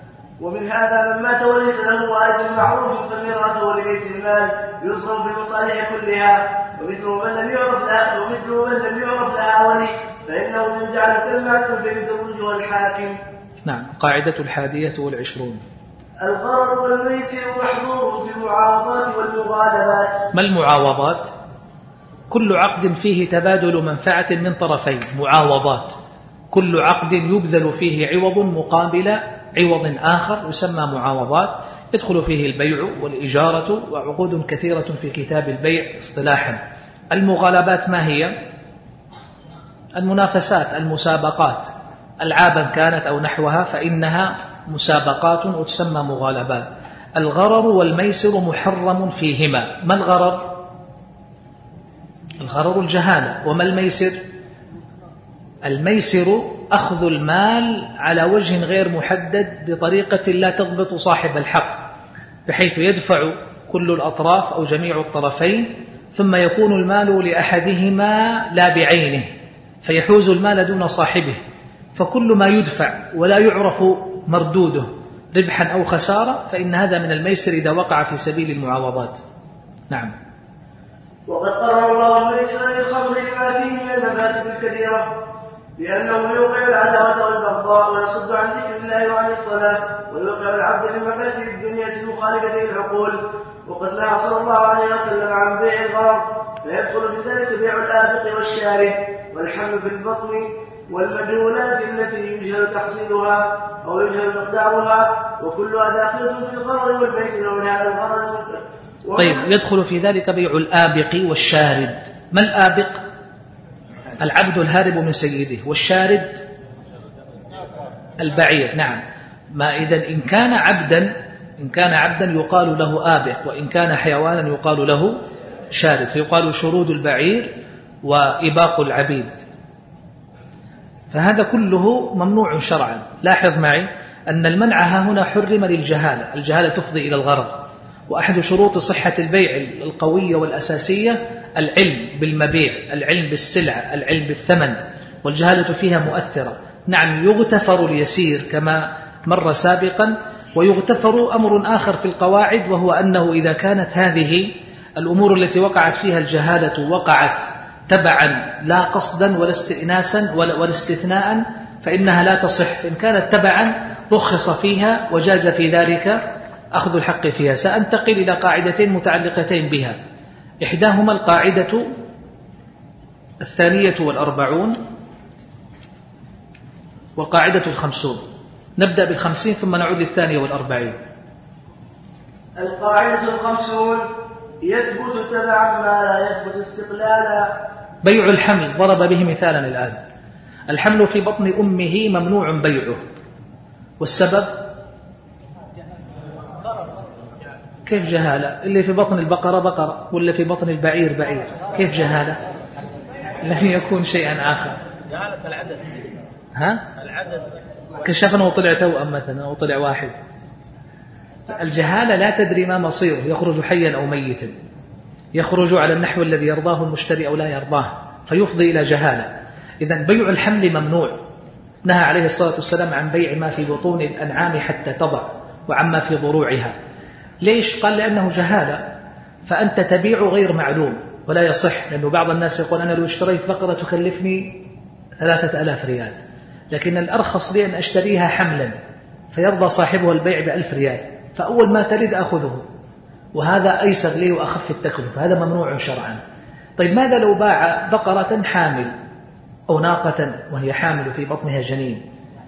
وليس له والد معروف فميراثه لبيت المال يصرف في المصالح كلها، ومثل من لم يعرف لها ولي فإنه يجعل كالمعدوم فيزوجه الحاكم. نعم. قاعدة 21. الغرر والميسر محظور في المعاوضات والمغالبات. ما المعاوضات؟ كل عقد فيه تبادل منفعة من طرفين، معاوضات. كل عقد يبذل فيه عوض مقابل عوض آخر يسمى معاوضات، يدخل فيه البيع والإجارة وعقود كثيرة في كتاب البيع اصطلاحا. المغالبات ما هي؟ المنافسات، المسابقات، ألعابا كانت أو نحوها فإنها مسابقات وتسمى مغالبات. الغرر والميسر محرم فيهما. ما الغرر؟ الغرر الجهالة. وما الميسر؟ الميسر أخذ المال على وجه غير محدد بطريقة لا تضبط صاحب الحق، بحيث يدفع كل الأطراف أو جميع الطرفين ثم يكون المال لأحدهما لا بعينه، فيحوز المال دون صاحبه، فكل ما يدفع ولا يعرف مردوده ربحا أو خسارة فإن هذا من الميسر إذا وقع في سبيل المعاوضات. نعم. وقد قرر الله الميسر للخمر لما فيه من المفاسد الكثيرة، لأنه يوقع العداوة والبغضاء ويصد عن ذكر الله وعن الصلاة، ويوقع العبد في مفاسد الدنيا المخالفة العقول. وقد نهى صلى الله عليه وسلم عن بيع الغرر، فيدخل في ذلك بيع الآبق والشارب والحمل في البطن والمجهولات التي يجهل تحصيلها أو يجهل مقدارها، وكلها داخلة في الغرر والميسر ومن هذا الغرر. طيب، يدخل في ذلك بيع الآبق والشارد. ما الآبق؟ العبد الهارب من سيده، والشارد البعير. نعم. ما إذن إن كان عبدا يقال له آبق، وإن كان حيوانا يقال له شارد، فيقال شرود البعير وإباق العبيد، فهذا كله ممنوع شرعا. لاحظ معي أن المنع هنا حرم للجهالة، الجهالة تفضي إلى الغرر، وأحد شروط صحة البيع القوية والأساسية العلم بالمبيع، العلم بالسلعة، العلم بالثمن، والجهالة فيها مؤثرة. نعم، يغتفر اليسير كما مر سابقا، ويغتفر أمر آخر في القواعد، وهو أنه إذا كانت هذه الأمور التي وقعت فيها الجهالة وقعت تبعا لا قصدا ولا استئناسا ولا استثناء فإنها لا تصح. إن كانت تبعا رخص فيها وجاز في ذلك أخذ الحق فيها. سأنتقل إلى قاعدتين متعلقتين بها، إحداهما القاعدة 42 والقاعدة 50. نبدأ 50 ثم نعود 42. القاعدة 50: يثبت تبعا ما لا يثبت استقلالا. بيع الحمل ضرب به مثالا الآن. الحمل في بطن أمه ممنوع بيعه، والسبب كيف جهالة؟ اللي في بطن البقرة بقرة ولا في بطن البعير بعير، كيف جهالة؟ لن يكون شيئا آخر. جهالة العدد. العدد كشفنا وطلع توأم مثلا أو طلع واحد. الجهالة لا تدري ما مصيره، يخرج حيا أو ميتا، يخرج على النحو الذي يرضاه المشتري أو لا يرضاه، فيفضي إلى جهالة. إذن بيع الحمل ممنوع، نهى عليه الصلاة والسلام عن بيع ما في بطون الأنعام حتى تضع وعما في ضروعها. ليش؟ قال لأنه جهالة، فأنت تبيع غير معلوم ولا يصح، لأنه بعض الناس يقول أنا لو اشتريت بقرة تكلفني 3000 ريال، لكن الأرخص لي أن أشتريها حملا، فيرضى صاحبه البيع ب1000 ريال، فأول ما تريد أخذه، وهذا أيسر لي وأخف التكلفة، هذا ممنوع شرعا. طيب ماذا لو باع بقرة حامل أو ناقة وهي حامل في بطنها جنين؟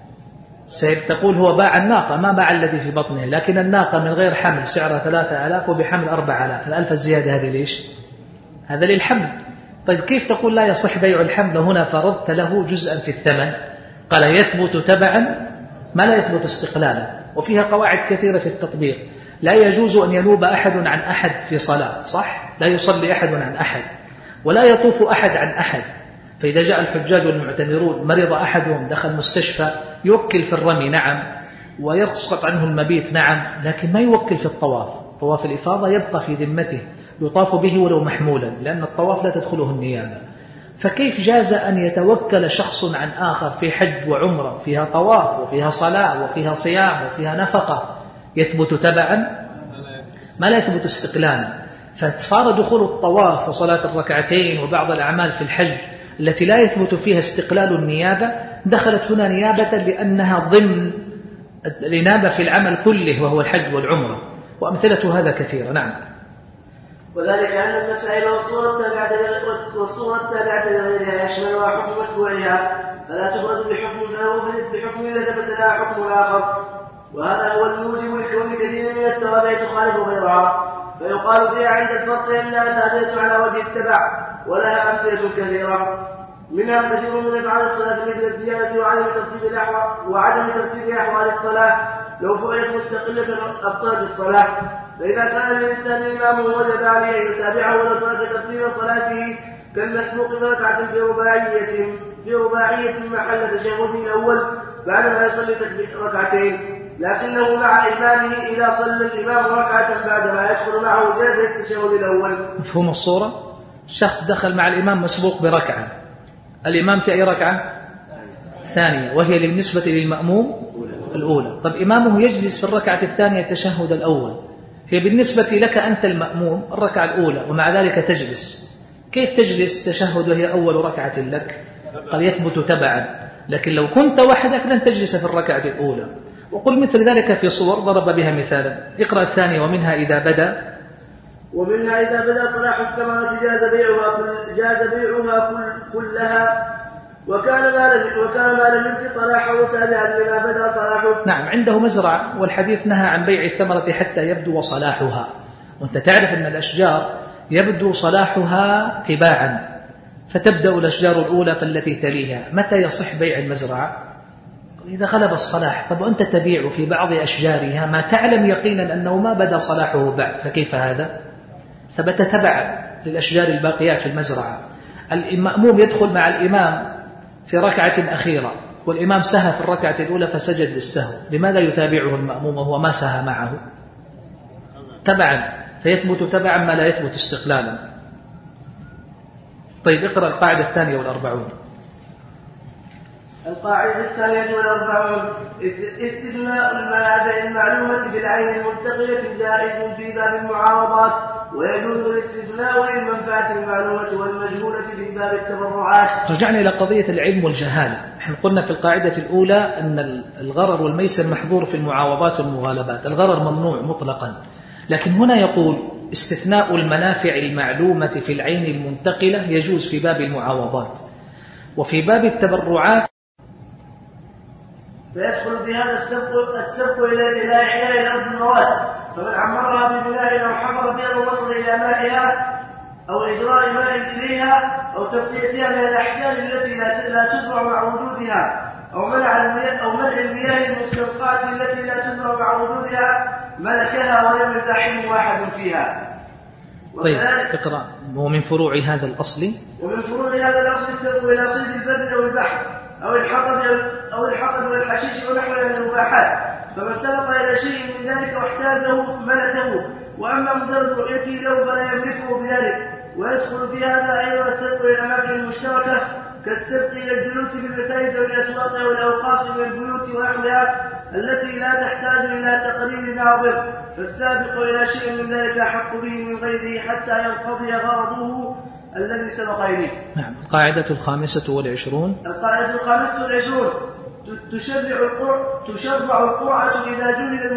تقول هو باع الناقة ما باع الذي في بطنه، لكن الناقة من غير حمل سعرها 3000 وبحمل 4000، الألف الزيادة هذه ليش؟ هذا للحمل. طيب كيف تقول لا يصح بيع الحمل هنا فرضت له جزءا في الثمن؟ قال يثبت تبعا ما لا يثبت استقلالا، وفيها قواعد كثيرة في التطبيق. لا يجوز أن ينوب أحد عن أحد في صلاة، صح؟ لا يصلي أحد عن أحد، ولا يطوف أحد عن أحد. فإذا جاء الحجاج والمعتمرون مرض أحدهم دخل مستشفى يوكل في الرمي، نعم، ويسقط عنه المبيت، نعم، لكن ما يوكل في الطواف. طواف الإفاضة يبقى في ذمته، يطاف به ولو محمولا، لأن الطواف لا تدخله النيابة. فكيف جاز أن يتوكل شخص عن آخر في حج وعمرة فيها طواف وفيها صلاة وفيها صيام وفيها نفقة؟ يثبت تبعا ما لا يثبت استقلالا. فصار دخول الطواف وصلاة الركعتين وبعض الأعمال في الحج التي لا يثبت فيها استقلال النيابة دخلت هنا نيابة، لأنها ضمن الإنابة في العمل كله وهو الحج والعمرة، وأمثلة هذا كثيرة. نعم. وذلك أن المسائل والصورة التابعة لغيرها يشملها حكم متبوعها، فلا تفرد بحكم بحكم إلا ثبت لها حكم آخر، وهذا هو الموجب لكون كثير من التوابع تخالف غيرها، فيقال فيها عند الفرق أنها ثابتة على وجه التبع، ولها أمثلة كثيرة، منها كثير من أفعال الصلاة مثل الزيادة وعدم ترتيب أحوال الصلاة، لو فعلت مستقلة أبطلت الصلاة. فإذا كان الإنسان إمامه وجب عليه أن يتابعه ولو ترك ترتيب صلاته كالمسبوق بركعة في رباعية محل تشهده الأول بعدما يصلي ركعتين، لكنه مع إمامه إذا صلى الإمام ركعة بعدما يدخل معه جاز التشهد الأول. مفهوم الصورة؟ شخص دخل مع الإمام مسبوق بركعة، الإمام في أي ركعة؟ ثانية، وهي بالنسبة للمأموم الأولى. طب إمامه يجلس في الركعة الثانية التشهد الأول، هي بالنسبة لك أنت المأموم الركعة الأولى، ومع ذلك تجلس. كيف تجلس تشهد وهي أول ركعة لك؟ قال يثبت تبعا، لكن لو كنت وحدك لن تجلس في الركعة الأولى. وقل مثل ذلك في صور ضرب بها مثالا. اقرأ الثانية. ومنها إذا بدأ صلاح الثمرة جاز بيعها كلها، وكان ما لم يبق صلاحه تابعا لما بدا صلاحه. نعم، عنده مزرعة والحديث نهى عن بيع الثمرة حتى يبدو صلاحها، وانت تعرف أن الأشجار يبدو صلاحها تباعا، فتبدأ الأشجار الأولى فالتي تليها. متى يصح بيع المزرعة؟ إذا غلب الصلاح. طب وأنت تبيع في بعض أشجارها ما تعلم يقينا أنه ما بدا صلاحه بعد، فكيف هذا؟ ثبت تبعا للأشجار الباقيات في المزرعة. المأموم يدخل مع الإمام في ركعة أخيرة، والإمام سهى في الركعة الأولى فسجد للسهو، لماذا يتابعه المأموم وهو ما سهى معه؟ تبعا، فيثبت تبعا ما لا يثبت استقلالا. طيب اقرأ القاعدة 42. القاعدة 42 استثناء المنافع المعلومة بالعين المنتقلة جائز في باب المعاوضات، ويجوز الاستثناء للمنفعة المعلومة والمجهولة في باب التبرعات. رجعنا إلى قضية العلم والجهالة. نحن قلنا في القاعدة الأولى أن الغرر والميسر محظور في المعاوضات والمغالبات، الغرر ممنوع مطلقا، لكن هنا يقول استثناء المنافع المعلومة في العين المنتقلة يجوز في باب المعاوضات، وفي باب التبرعات فيدخل في هذا السبق إلى إحياء الأرض المواد، فمن عمرها ببناء أو حفر بها الوصل إلى مائها أو إجراء ماء إليها أو تبقيتها من الأحجار التي لا تزرع مع وجودها أو منع المياه المستنقعة التي لا تزرع مع وجودها ملكها ولم يزاحمه أحد فيها. طيب اقرأ. ومن فروع هذا الأصل السبق إلى صيد البر أو البحر أو الحطب والحشيش ونحوها من المباحات، فمن سبق إلى شيء من ذلك واحتاجه ملكه، وأما مجرد رؤيته له فلا يملكه بذلك. ويدخل في هذا أيضا السبق إلى الأماكن المشتركة كالسبق إلى الجلوس في المساجد والأسواق والأوقاف من البيوت ونحوها التي لا تحتاج إلى تقرير ناظر، فالسابق إلى شيء من ذلك أحق به من غيره حتى ينقضي غرضه الذي سبق إليه. نعم. القاعدة 25. تشرع القرعة إذا جهل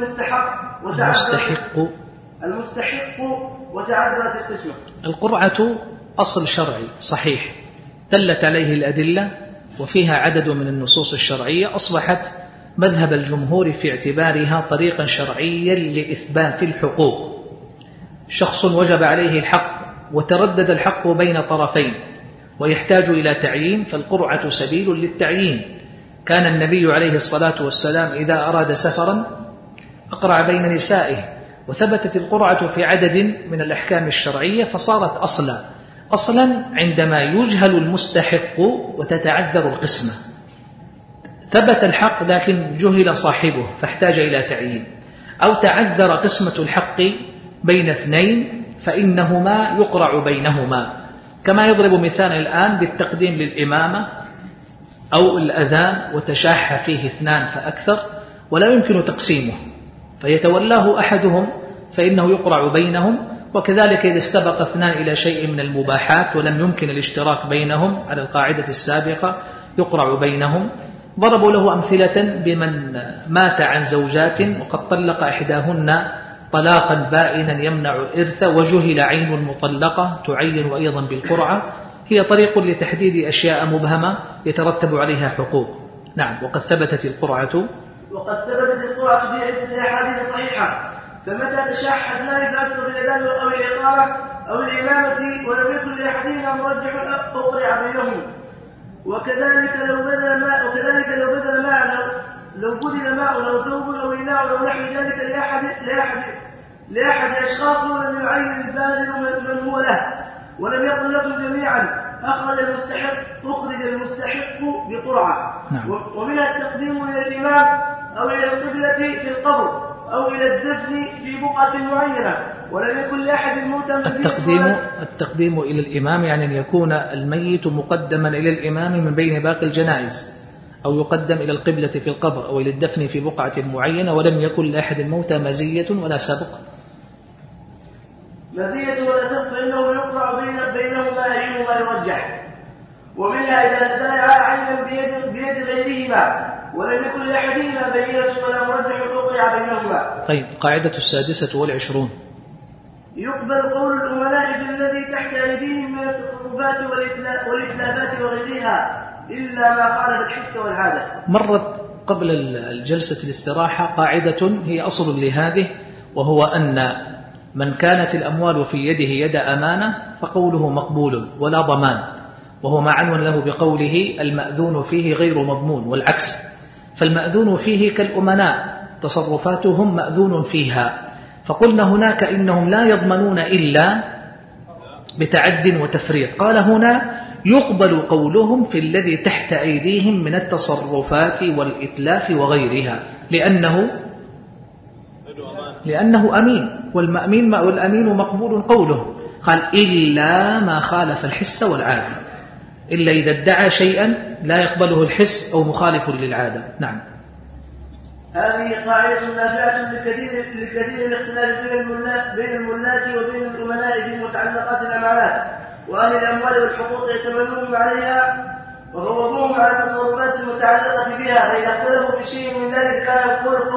المستحق وتعذرت القسمة. القرعة أصل شرعي صحيح دلت عليه الأدلة وفيها عدد من النصوص الشرعية، أصبحت مذهب الجمهور في اعتبارها طريقا شرعيا لإثبات الحقوق. شخص وجب عليه الحق وتردد الحق بين طرفين ويحتاج إلى تعيين، فالقرعة سبيل للتعيين. كان النبي عليه الصلاة والسلام إذا أراد سفرا أقرع بين نسائه، وثبتت القرعة في عدد من الأحكام الشرعية فصارت أصلا عندما يجهل المستحق وتتعذر القسمة. ثبت الحق لكن جهل صاحبه فاحتاج إلى تعيين، أو تعذر قسمة الحق بين اثنين فإنهما يقرع بينهما، كما يضرب مثال الآن بالتقديم للإمامة أو الأذان وتشاح فيه اثنان فأكثر ولا يمكن تقسيمه فيتولاه أحدهم فإنه يقرع بينهم، وكذلك إذا استبق اثنان إلى شيء من المباحات ولم يمكن الاشتراك بينهم على القاعدة السابقة يقرع بينهم. ضربوا له أمثلة بمن مات عن زوجات وقد طلق إحداهن طلاقا بائنا يمنع الإرث وجهل عين المطلقة تعين أيضا بالقرعة، هي طريق لتحديد أشياء مبهمة يترتب عليها حقوق. نعم. وقد ثبتت القرعة في عدة أحاديث صحيحة، فمتى تشاح اثنان فأكثر الأذان أو الإقامة أو الإمامة ولم يكن لأحدهما مرجح أقرع بينهم. وكذلك لو بذل ماء أو ثوب أو إناء أو نحو ذلك لأحد أشخاص ولم يعين الباذل من هو له ولم يقل لكم جميعا أخرج المستحق بقرعة. نعم. ومنها التقديم إلى الإمام أو إلى القبلة في القبر أو إلى الدفن في بقعة معينة ولم يكن لأحد الموتى التقديم إلى الإمام يعني أن يكون الميت مقدما إلى الإمام من بين باقي الجنائز، أو يقدم إلى القبلة في القبر أو إلى الدفن في بقعة معينة ولم يكن لأحد الموتى مزية ولا سبق. فإنه يقرأ بينهما أيهما يرجح. ومنها إذا استدعى عينا بيد غيرهما ولم يكن لأحدهما بينة ولا مرجح وقع بينهما. طيب. القاعدة 26. يقبل قول الأمناء في الذي تحت أيديهم من التصرفات والإتلافات وغيرها إلا ما خالف الحس والعادة. مرت قبل الجلسة الاستراحة قاعدة هي أصل لهذه، وهو أن من كانت الأموال في يده يد أمانة فقوله مقبول ولا ضمان، وهو معنون له بقوله المأذون فيه غير مضمون، والعكس، فالمأذون فيه كالأمناء تصرفاتهم مأذون فيها، فقلنا هناك إنهم لا يضمنون إلا بتعد وتفريط. قال هنا يقبل قولهم في الذي تحت أيديهم من التصرفات والإتلاف وغيرها لأنه أمين، والأمين مقبول قوله. قال إلا ما خالف الحس والعادة، إلا إذا ادعى شيئا لا يقبله الحس أو مخالف للعادة. نعم. هذه قاعدة نافعة لكثير الاختلاف بين الملاك وبين الأمناء في متعلقات الأمانات، وأهل الأموال والحقوق يتمنون عليها وغضبهم على التصرفات المتعلقة بها، فإذا اختلفوا في شيء من ذلك كان القول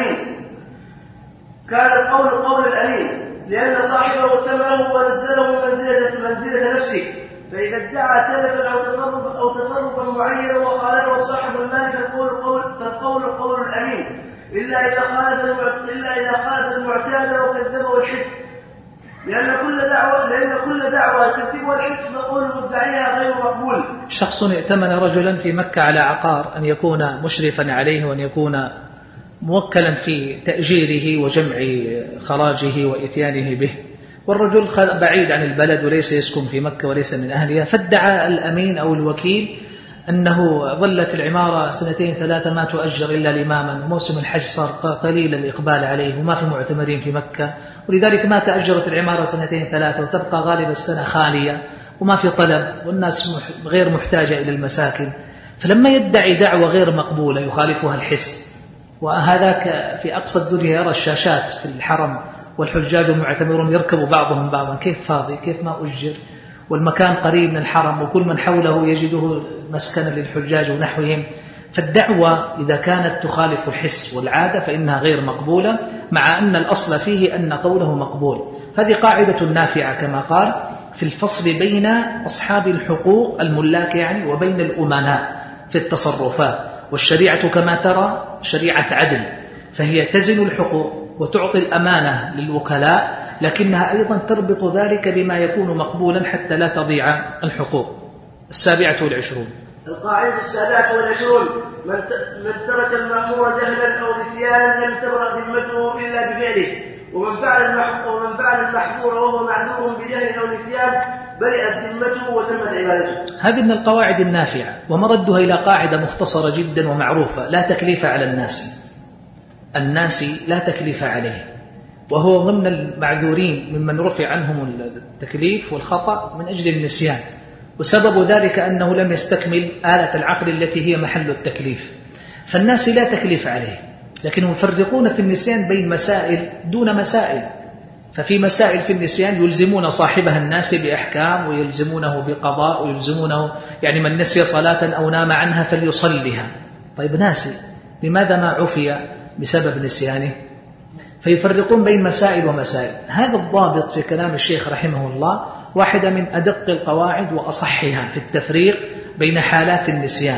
قول الأمين لأن صاحبه اتمنه ونزله منزلة نفسه، فإذا ادعى تلفا أو تصرفا معينا وخالفه صاحب المال فالقول قول الأمين إلا إذا خالف المعتاد وكذبه الحس، لأن كل دعوة يكذبها الحس نقول مدعيها غير مقبول. شخص ائتمن رجلا في مكة على عقار أن يكون مشرفا عليه وأن يكون موكلا في تأجيره وجمع خراجه وإتيانه به، والرجل بعيد عن البلد وليس يسكن في مكة وليس من أهلها، فادعى الأمين أو الوكيل أنه ظلت العمارة 2-3 ما تؤجر إلا الإماما، وموسم الحج صار قليل الإقبال عليه وما في معتمرين في مكة، ولذلك ما تأجرت العمارة 2-3 وتبقى غالب السنة خالية وما في طلب والناس غير محتاجة إلى المساكن. فلما يدعي دعوة غير مقبولة يخالفها الحس، وهذاك في أقصى الدنيا يرى الشاشات في الحرم والحجاج المعتمرون يركب بعضهم بعضا، كيف فاضي كيف ما أجر، والمكان قريب من الحرم وكل من حوله يجده مسكنا للحجاج ونحوهم. فالدعوة إذا كانت تخالف الحس والعادة فإنها غير مقبولة، مع أن الأصل فيه أن قوله مقبول. هذه قاعدة نافعة كما قال في الفصل بين أصحاب الحقوق الملاك يعني وبين الأمناء في التصرفات. والشريعة كما ترى شريعة عدل، فهي تزن الحقوق وتعطي الأمانة للوكلاء، لكنها أيضا تربط ذلك بما يكون مقبولا حتى لا تضيع الحقوق. 27. القاعدة 27: من ترك المأمور جهلا أو نسيانا لم تبرأ ذمته إلا بفعله، ومن فعل المحظور وهو معذور بجهل أو نسيان برئت ذمته وتمت عبادته. هذه من القواعد النافعة، ومردها إلى قاعدة مختصرة جدا ومعروفة: لا تكليف على الناس لا تكليف عليه، وهو ضمن المعذورين ممن رفع عنهم التكليف والخطأ من أجل النسيان، وسبب ذلك أنه لم يستكمل آلة العقل التي هي محل التكليف. فالناس لا تكليف عليه، لكنهم يفرقون في النسيان بين مسائل دون مسائل. ففي مسائل في النسيان يلزمون صاحبها الناس بأحكام، ويلزمونه بقضاء، ويلزمونه يعني من نسي صلاة أو نام عنها فليصليها. طيب ناسي، لماذا ما عفي بسبب نسيانه؟ فيفرقون بين مسائل ومسائل. هذا الضابط في كلام الشيخ رحمه الله واحدة من أدق القواعد وأصحها في التفريق بين حالات النسيان.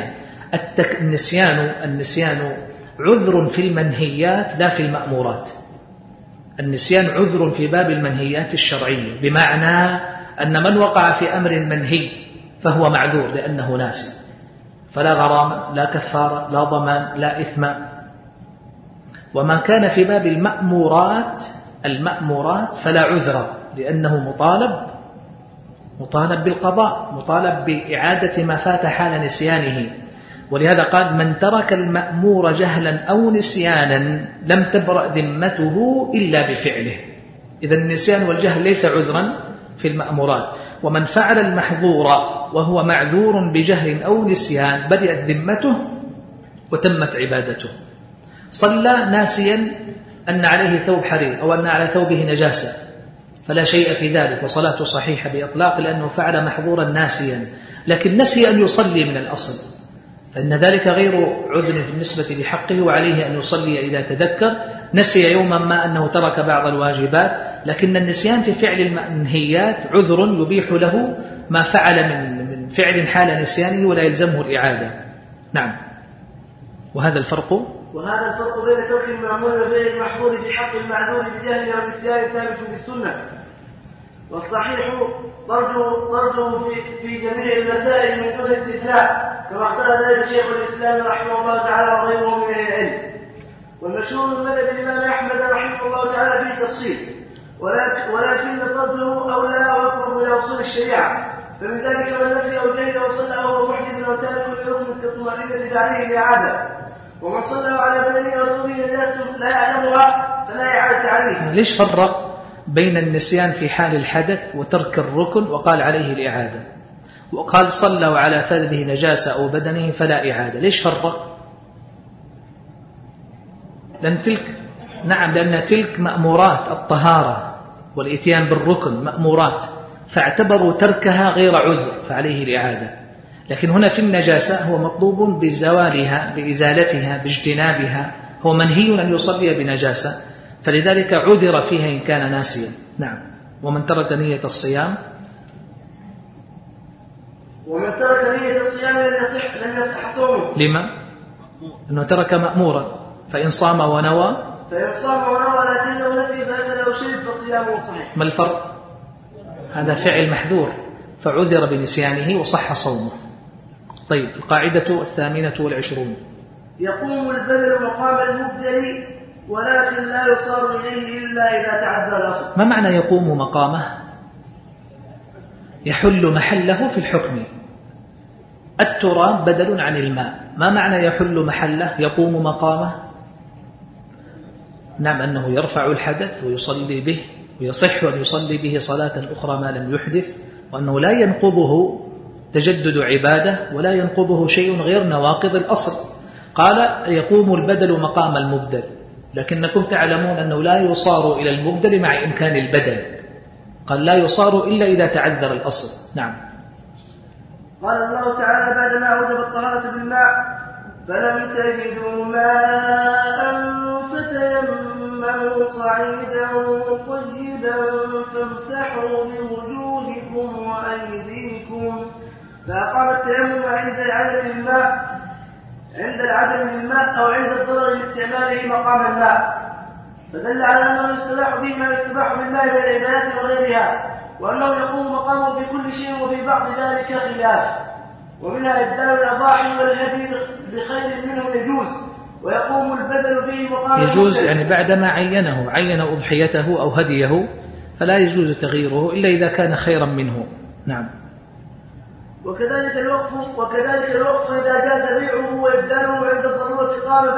النسيان عذر في المنهيات لا في المأمورات. النسيان عذر في باب المنهيات الشرعية، بمعنى أن من وقع في أمر منهي فهو معذور لأنه ناسي، فلا غرامة لا كفارة لا ضمان لا إثم. وما كان في باب المأمورات فلا عذر، لأنه مطالب بالقضاء، مطالب بإعادة ما فات حال نسيانه. ولهذا قال: من ترك المأمور جهلا أو نسيانا لم تبرأ ذمته إلا بفعله. إذا النسيان والجهل ليس عذرا في المأمورات. ومن فعل المحظور وهو معذور بجهل أو نسيان برئت ذمته وتمت عبادته. صلى ناسيا أن عليه ثوب حرير أو أن على ثوبه نجاسة فلا شيء في ذلك، وصلاته صحيحة بإطلاق لأنه فعل محظورا ناسيا، لكن نسي أن يصلي من الأصل، فإن ذلك غير عذر بالنسبة لحقه، وعليه أن يصلي إذا تذكر. نسي يوما ما أنه ترك بعض الواجبات، لكن النسيان في فعل المنهيات عذر يبيح له ما فعل من فعل حال نسيانه ولا يلزمه الإعادة. نعم. وهذا الفرق بين ترك المأمور وفعل المحظور في حق المعذور بجهل أو نسيان ثابت بالسنة، والصحيح طرده في جميع المسائل من دون استثناء، كما اختار ذلك شيخ الإسلام رحمه الله تعالى وغيره من العلم. والمشهور من مذهب الإمام أحمد رحمه الله تعالى فيه تفصيل، ولكن طرده أولى وأقرب إلى أصول الشريعة. فمن ذلك من نسي أو جهل وصلى وهو محدث وتارك لحكم كالطمأنينة فعليه الإعادة، ومن صلى على بدنه وثوبه نجاسة لا يعلمها فلا إعادة عليه. ليش فرق بين النسيان في حال الحدث وترك الركن وقال عليه الإعادة، وقال صلى على ثوبه نجاسة أو بدنه فلا إعادة؟ ليش فرق؟ لأن تلك مأمورات الطهارة والإتيان بالركن مأمورات، فاعتبروا تركها غير عذر فعليه الإعادة. لكن هنا في النجاسة هو مطلوب بزوالها بإزالتها باجتنابها، هو منهي أن يصلي بنجاسة، فلذلك عذر فيها إن كان ناسيا. نعم. ومن ترك نية الصيام لم يصح صومه. لما؟ أنه ترك مأمورا، فإن صام ونوى لكنه نسي فأكل أو شرب فصيامه صحيح. ما الفرق؟ هذا فعل محذور فعذر بنسيانه وصح صومه. طيب، القاعدة 28. يقوم البدل مقام المبدل ولكن لا يصار إليه إلا إذا تعذر الأصل. ما معنى يقوم مقامه؟ يحل محله في الحكم. التراب بدل عن الماء، ما معنى يحل محله يقوم مقامه؟ نعم، أنه يرفع الحدث ويصلي به، ويصح أن يصلي به صلاة أخرى ما لم يحدث، وأنه لا ينقضه تجدد عبادة ولا ينقضه شيء غير نواقض الأصل. قال يقوم البدل مقام المبدل، لكنكم تعلمون أنه لا يصار إلى المبدل مع إمكان البدل، قال لا يصار إلا إذا تعذر الأصل. نعم. قال الله تعالى بعدما أوجب الطهارة بالماء: فلم تجدوا ماء فتيمموا صعيدا طيبا فامسحوا بوجوهكم وأيديكم. فأقام التيمم عند العدم الماء أو عند الضرر لاستعماله مقام الماء، فدل على أنه يستباح به ما يستباح بالماء من العبادات وغيرها، وأنه يقوم مقامه في كل شيء، وفي بعض ذلك خلاف. ومنها إبدال الأضاحي والهدي بخير منه يجوز، ويقوم البدل به مقام يجوز يعني بعدما عين أضحيته أو هديه فلا يجوز تغييره إلا إذا كان خيرا منه. نعم. وكذلك الوقف إذا جاز بيعه وإبداله عند الضرورة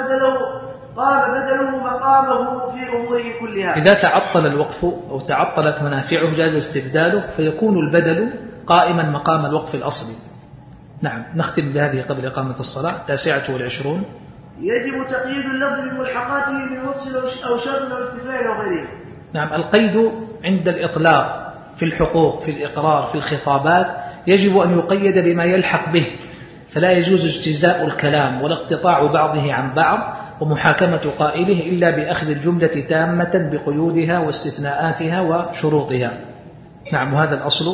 قام بدله مقامه في أموره كلها. إذا تعطل الوقف أو تعطلت منافعه جاز استبداله، فيكون البدل قائما مقام الوقف الأصلي. نعم. نختم بهذه قبل إقامة الصلاة. 29. يجب تقييد اللفظ بملحقاته بوصف أو شرط أو استثناء أو غيره. نعم. القيد عند الإطلاق في الحقوق، في الإقرار، في الخطابات يجب أن يقيد بما يلحق به، فلا يجوز اجتزاء الكلام ولا اقتطاع بعضه عن بعض ومحاكمة قائله إلا بأخذ الجملة تامة بقيودها واستثناءاتها وشروطها. نعم. وهذا الأصل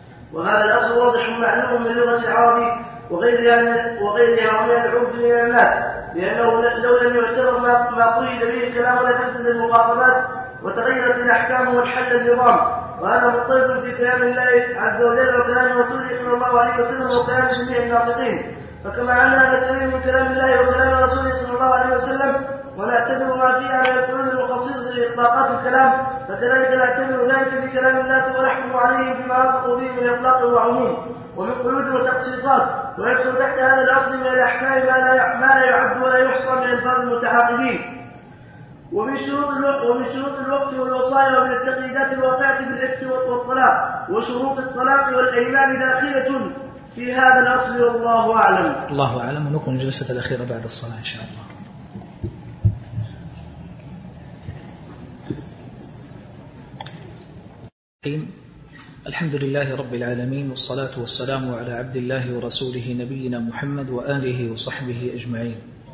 واضح معلوم من لغة العرب وغيرها من العرف من الناس، لأنه لو لم يعتبر ما قيد به الكلام لفسد المخاطبات وتغيرت الأحكام وانحل النظام. وهذا مضطرب في كلام الله عز وجل وكلام رسوله صلى الله عليه وسلم وكلام جميع الناطقين. فكما أننا نستفيد من كلام الله وكلام رسوله صلى الله عليه وسلم ونعتبر ما فيها من القيود المخصصة لإطلاقات الكلام، فكذلك نعتبر ذلك في كلام الناس ونحكم عليهم بما نطقوا به من إطلاق وعموم ومن قيود وتخصيصات. ويدخل تحت هذا الأصل من الأحكام ما لا يعد ولا يحصى من الفرد المتعاقبين. ومن شروط الوقف والوصايا ومن التقييدات الواقعة بالإفك والطلاق وشروط الطلاق والأيمان داخلة في هذا الأصل، والله أعلم. الله أعلم. ونكون الجلسة الأخيرة بعد الصلاة إن شاء الله. الحمد لله رب العالمين، والصلاة والسلام على عبد الله ورسوله نبينا محمد وآله وصحبه أجمعين.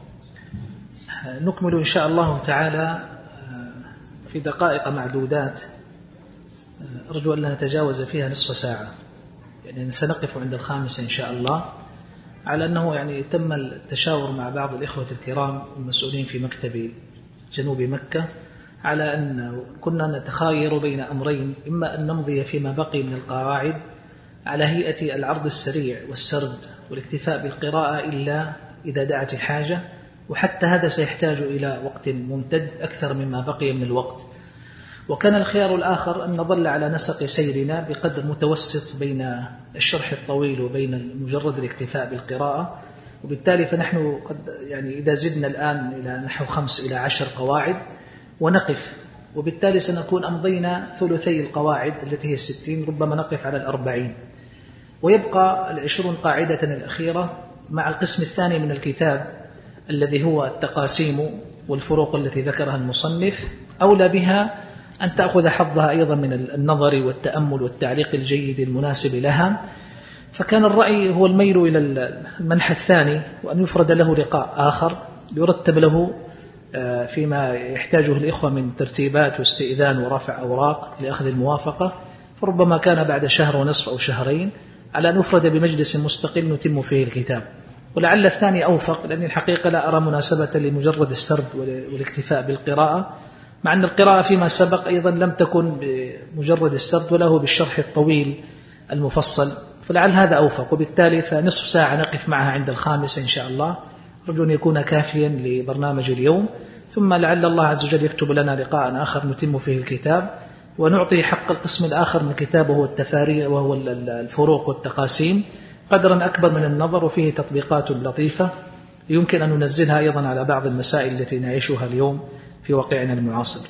نكمل إن شاء الله تعالى في دقائق معدودات، أرجو أن لا نتجاوز فيها نصف ساعة، يعني سنقف عند 5 إن شاء الله، على أنه يعني تم التشاور مع بعض الإخوة الكرام المسؤولين في مكتب جنوب مكة على أن كنا نتخاير بين أمرين: إما أن نمضي فيما بقي من القواعد على هيئة العرض السريع والسرد والاكتفاء بالقراءة إلا إذا دعت الحاجة، وحتى هذا سيحتاج إلى وقت ممتد أكثر مما بقي من الوقت. وكان الخيار الآخر أن نظل على نسق سيرنا بقدر متوسط بين الشرح الطويل وبين مجرد الاكتفاء بالقراءة، وبالتالي فنحن قد يعني إذا زدنا الآن إلى نحو 5 إلى 10 قواعد ونقف، وبالتالي سنكون أمضينا ثلثي القواعد التي هي 60، ربما نقف على 40، ويبقى 20 قاعدة الأخيرة مع القسم الثاني من الكتاب الذي هو التقاسيم والفروق التي ذكرها المصنف. أولى بها أن تأخذ حظها أيضا من النظر والتأمل والتعليق الجيد المناسب لها، فكان الرأي هو الميل إلى المنحى الثاني، وأن يفرد له لقاء آخر يرتب له فيما يحتاجه الإخوة من ترتيبات واستئذان ورفع أوراق لأخذ الموافقة، فربما كان بعد 1.5 شهر أو 2 شهر، على أن يفرد بمجلس مستقل نتم فيه الكتاب. ولعل الثاني أوفق، لأن الحقيقة لا أرى مناسبة لمجرد السرد والاكتفاء بالقراءة مع أن القراءة فيما سبق أيضا لم تكن بمجرد السرد وله بالشرح الطويل المفصل، فلعل هذا أوفق، وبالتالي فنصف ساعة نقف معها عند 5 إن شاء الله، أرجو أن يكون كافيا لبرنامج اليوم، ثم لعل الله عز وجل يكتب لنا لقاء آخر نتم فيه الكتاب ونعطي حق القسم الآخر من كتابه وهو التفاريق وهو الفروق والتقاسيم قدرا أكبر من النظر، وفيه تطبيقات لطيفة يمكن أن ننزلها أيضا على بعض المسائل التي نعيشها اليوم في واقعنا المعاصر.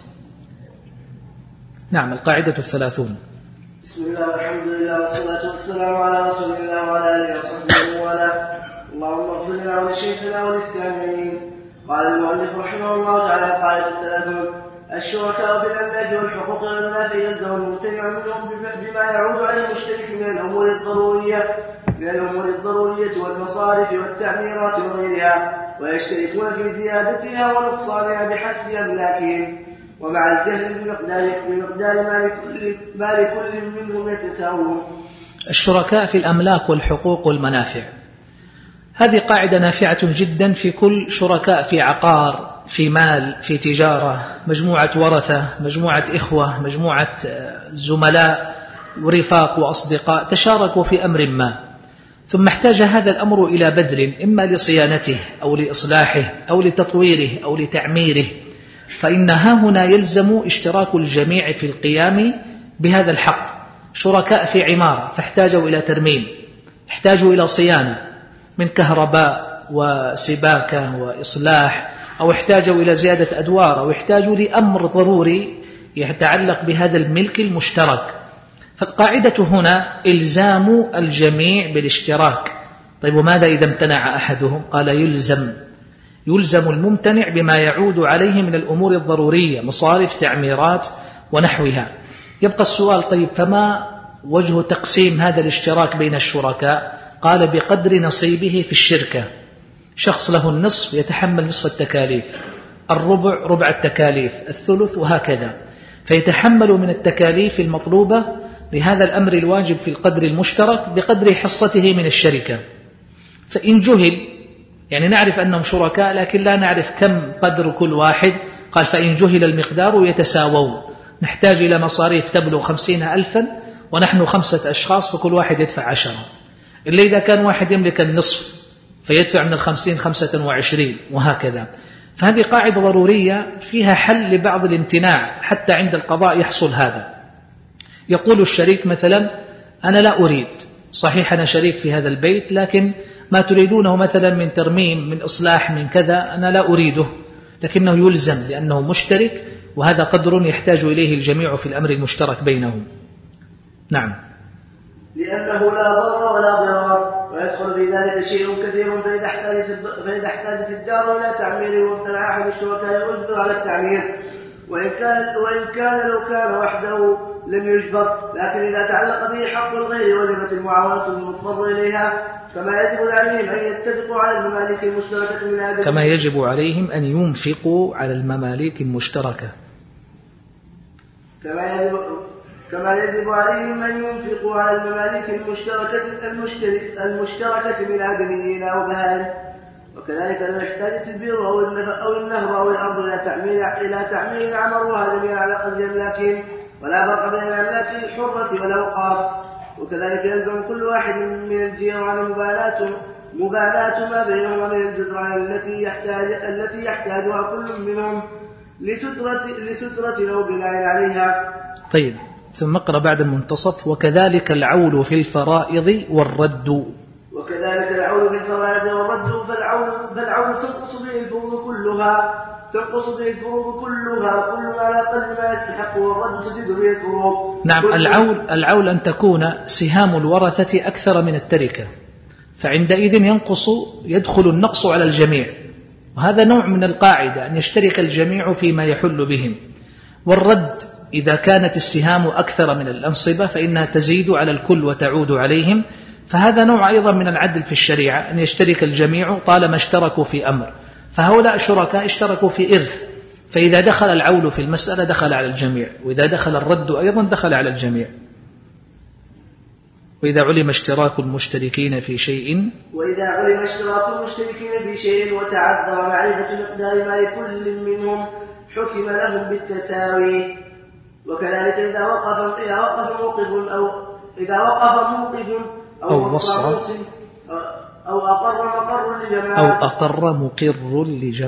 نعم، القاعدة 30. بسم الله والحمد لله والصلاة والسلام على رسول الله وعلى آله وصحبه وعلى. اللهم اغفر لنا ولشيخنا وللسامعين. قال المؤلف رحمه الله تعالى: القاعدة 30: الشركاء في الأملاك والحقوق والمنافع يلزم المجتمع منهم بما يعود على المشترك من الأمور الضرورية والمصارف والتعميرات وغيرها، ويشتركون في زيادتها ونقصانها بحسب أملاكهم، ومع الجهل بمقدار ما لكل منهم يتساوون. الشركاء في الأملاك والحقوق والمنافع، هذه قاعدة نافعة جدا في كل شركاء في عقار، في مال، في تجارة، مجموعة ورثة، مجموعة إخوة، مجموعة زملاء ورفاق وأصدقاء تشاركوا في أمر ما، ثم احتاج هذا الأمر إلى بذل إما لصيانته أو لإصلاحه أو لتطويره أو لتعميره، فإنها هنا يلزم اشتراك الجميع في القيام بهذا الحق. شركاء في عمارة فاحتاجوا إلى ترميم، احتاجوا إلى صيانة من كهرباء وسباكة وإصلاح، أو احتاجوا إلى زيادة أدوار، أو احتاجوا لأمر ضروري يتعلق بهذا الملك المشترك. فالقاعدة هنا إلزام الجميع بالاشتراك. طيب وماذا إذا امتنع أحدهم؟ قال يلزم الممتنع بما يعود عليه من الأمور الضرورية، مصارف، تعميرات ونحوها. يبقى السؤال: طيب فما وجه تقسيم هذا الاشتراك بين الشركاء؟ قال: بقدر نصيبه في الشركة. شخص له النصف يتحمل نصف التكاليف، الربع ربع التكاليف، الثلث، وهكذا، فيتحمل من التكاليف المطلوبة لهذا الأمر الواجب في القدر المشترك بقدر حصته من الشركة. فإن جهل، يعني نعرف أنهم شركاء لكن لا نعرف كم قدر كل واحد، قال: فإن جهل المقدار يتساوون، نحتاج إلى مصاريف تبلغ 50,000 ونحن 5 أشخاص فكل واحد يدفع 10. إلا إذا كان واحد يملك النصف فيدفع من 50 25 وهكذا. فهذه قاعدة ضرورية فيها حل لبعض الامتناع، حتى عند القضاء يحصل هذا. يقول الشريك مثلا: أنا لا أريد، صحيح أنا شريك في هذا البيت، لكن ما تريدونه مثلا من ترميم، من إصلاح، من كذا، أنا لا أريده، لكنه يلزم لأنه مشترك، وهذا قدر يحتاج إليه الجميع في الأمر المشترك بينهم. نعم. لأنه لا ضرر ولا ضرار، ويدخل في ذلك شيء كثير، فإذا احتاجت الدار إلى تعمير وامتنع أحد الشركاء يجبر على التعمير، وإن كان لو كان وحده لم يجبر، لكن إذا تعلق به حق الغير وجبت المعاونة المضطر إليها، كما يجب عليهم أن يتفقوا على المماليك المشتركة من هذا، كما يجب عليهم أن ينفقوا على المماليك المشتركة، كما يجب عليهم أن ينفقوا على المماليك المشتركة من آدميين أو بهائم. وكذلك لو احتاجت البير أو النهر أو الأرض إلى تعمير عمروها جميعا على قدر أملاكهم، ولا فرق بين الأملاك الحرة والأوقاف. وكذلك يلزم كل واحد من الجيران مبالاة ما بينهما من الجدران التي يحتاجها كل منهم لسترة أو بناء عليها. طيب، ثم اقرأ بعد المنتصف: وكذلك العول في الفرائض والرد. وكذلك العول في الفرائض والرد، فالعول تنقص به الفروض كلها، كل ما لا قل ما يستحق، والرد تزيد به الفروض. نعم، العول أن تكون سهام الورثة أكثر من التركة، فعندئذ يدخل النقص على الجميع، وهذا نوع من القاعدة أن يشترك الجميع فيما يحل بهم. والرد إذا كانت السهام أكثر من الأنصبة فإنها تزيد على الكل وتعود عليهم، فهذا نوع أيضا من العدل في الشريعة، أن يشترك الجميع طالما اشتركوا في أمر. فهؤلاء الشركاء اشتركوا في إرث، فإذا دخل العول في المسألة دخل على الجميع، وإذا دخل الرد أيضا دخل على الجميع. وإذا علم اشتراك المشتركين في شيء وتعذر معرفة مقدار ما لكل منهم حكم لهم بالتساوي. وكذلك إذا وقف موقف أو وصى أو أقر مقر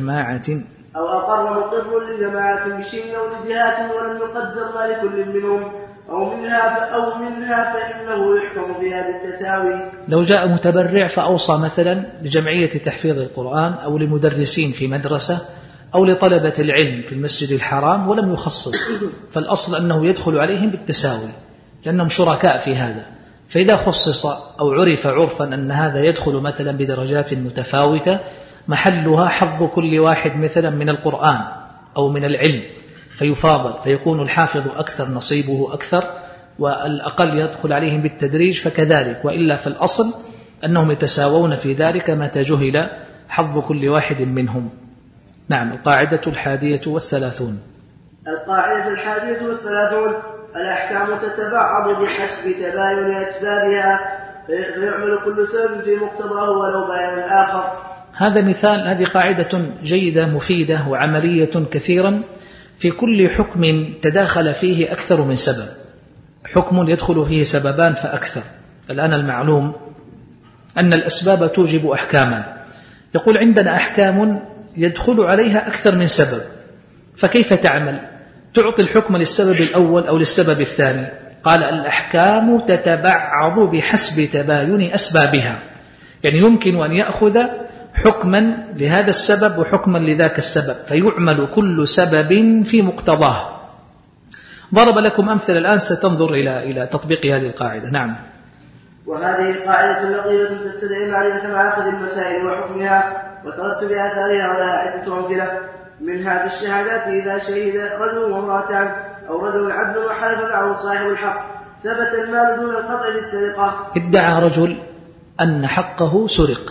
لجماعة بشيء أو لجهات ولم يقدر ما لكل منهم أو منها فإنه يحكم بها بالتساوي. لو جاء متبرع فأوصى مثلا لجمعية تحفيظ القرآن أو لمدرسين في مدرسة أو لطلبة العلم في المسجد الحرام ولم يخصص، فالأصل أنه يدخل عليهم بالتساوي لأنهم شركاء في هذا. فإذا خصص أو عرف عرفا أن هذا يدخل مثلا بدرجات متفاوتة محلها حظ كل واحد مثلا من القرآن أو من العلم فيفاضل، فيكون الحافظ أكثر نصيبه أكثر والأقل يدخل عليهم بالتدريج، فكذلك. وإلا فالأصل أنهم يتساوون في ذلك متى جهل حظ كل واحد منهم. نعم. القاعدة 31. الأحكام تتبعض بحسب تباين أسبابها فيعمل كل سبب في مقتضاه ولو باين الآخر. هذا مثال. هذه قاعدة جيدة مفيدة وعملية كثيرا في كل حكم تداخل فيه أكثر من سبب. حكم يدخل فيه سببان فأكثر. الآن المعلوم أن الأسباب توجب أحكاما. يقول عندنا أحكام يدخل عليها أكثر من سبب، فكيف تعمل؟ تعطي الحكم للسبب الأول أو للسبب الثاني. قال الأحكام تتبعض بحسب تباين أسبابها، يعني يمكن أن يأخذ حكما لهذا السبب وحكما لذاك السبب فيعمل كل سبب في مقتضاه. ضرب لكم أمثلة الآن ستنظر إلى تطبيق هذه القاعدة. نعم. وهذه قاعدة لطيفة تستدعي معرفة معاقد المسائل وحكمها وترتب آثارها ولها عدة أمثلة، منها في الشهادات إذا شهد رجل وامرأتان أو رجل عبد وحلف معه صاحب الحق ثبت المال دون القطع بالسرقة. ادعى رجل أن حقه سرق،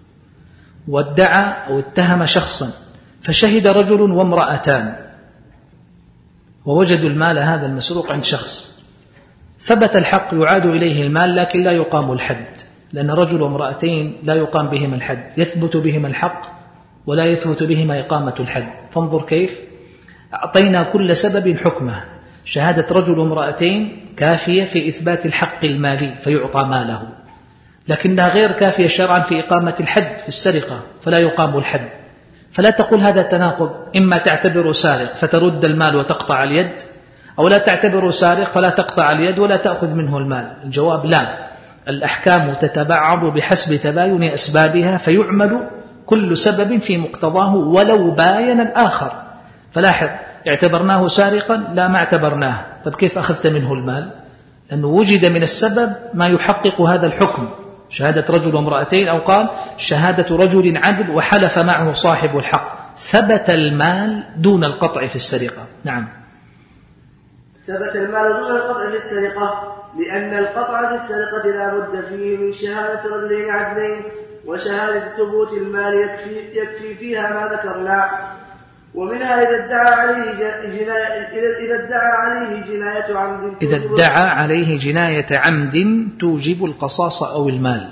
وادعى أو اتهم شخصا، فشهد رجل وامرأتان ووجدوا المال هذا المسروق عند شخص، ثبت الحق يعاد إليه المال لكن لا يقام الحد، لأن رجل وامرأتين لا يقام بهما الحد، يثبت بهما الحق ولا يثبت بهما إقامة الحد. فانظر كيف أعطينا كل سبب حكمه. شهادة رجل وامرأتين كافية في إثبات الحق المالي فيعطى ماله، لكنها غير كافية شرعا في إقامة الحد في السرقة فلا يقام الحد. فلا تقول هذا تناقض، إما تعتبر سارق فترد المال وتقطع اليد، أو لا تعتبر سارق فلا تقطع اليد ولا تأخذ منه المال. الجواب لا، الأحكام تتبعض بحسب تباين أسبابها فيعمل كل سبب في مقتضاه ولو باين الآخر. فلاحظ اعتبرناه سارقا، لا ما اعتبرناه، طب كيف أخذت منه المال؟ لأنه وجد من السبب ما يحقق هذا الحكم، شهادة رجل وامرأتين، أو قال شهادة رجل عدل وحلف معه صاحب الحق، ثبت المال دون القطع في السرقة. نعم. ثبت المال دون القطع في السرقة لأن القطع في السرقة لا بد فيه من شهادة رجلين عدلين، وشهادة ثبوت المال يكفي فيها ما ذكرنا. ومنها إذا ادعى عليه جناية عمد توجب القصاص أو المال.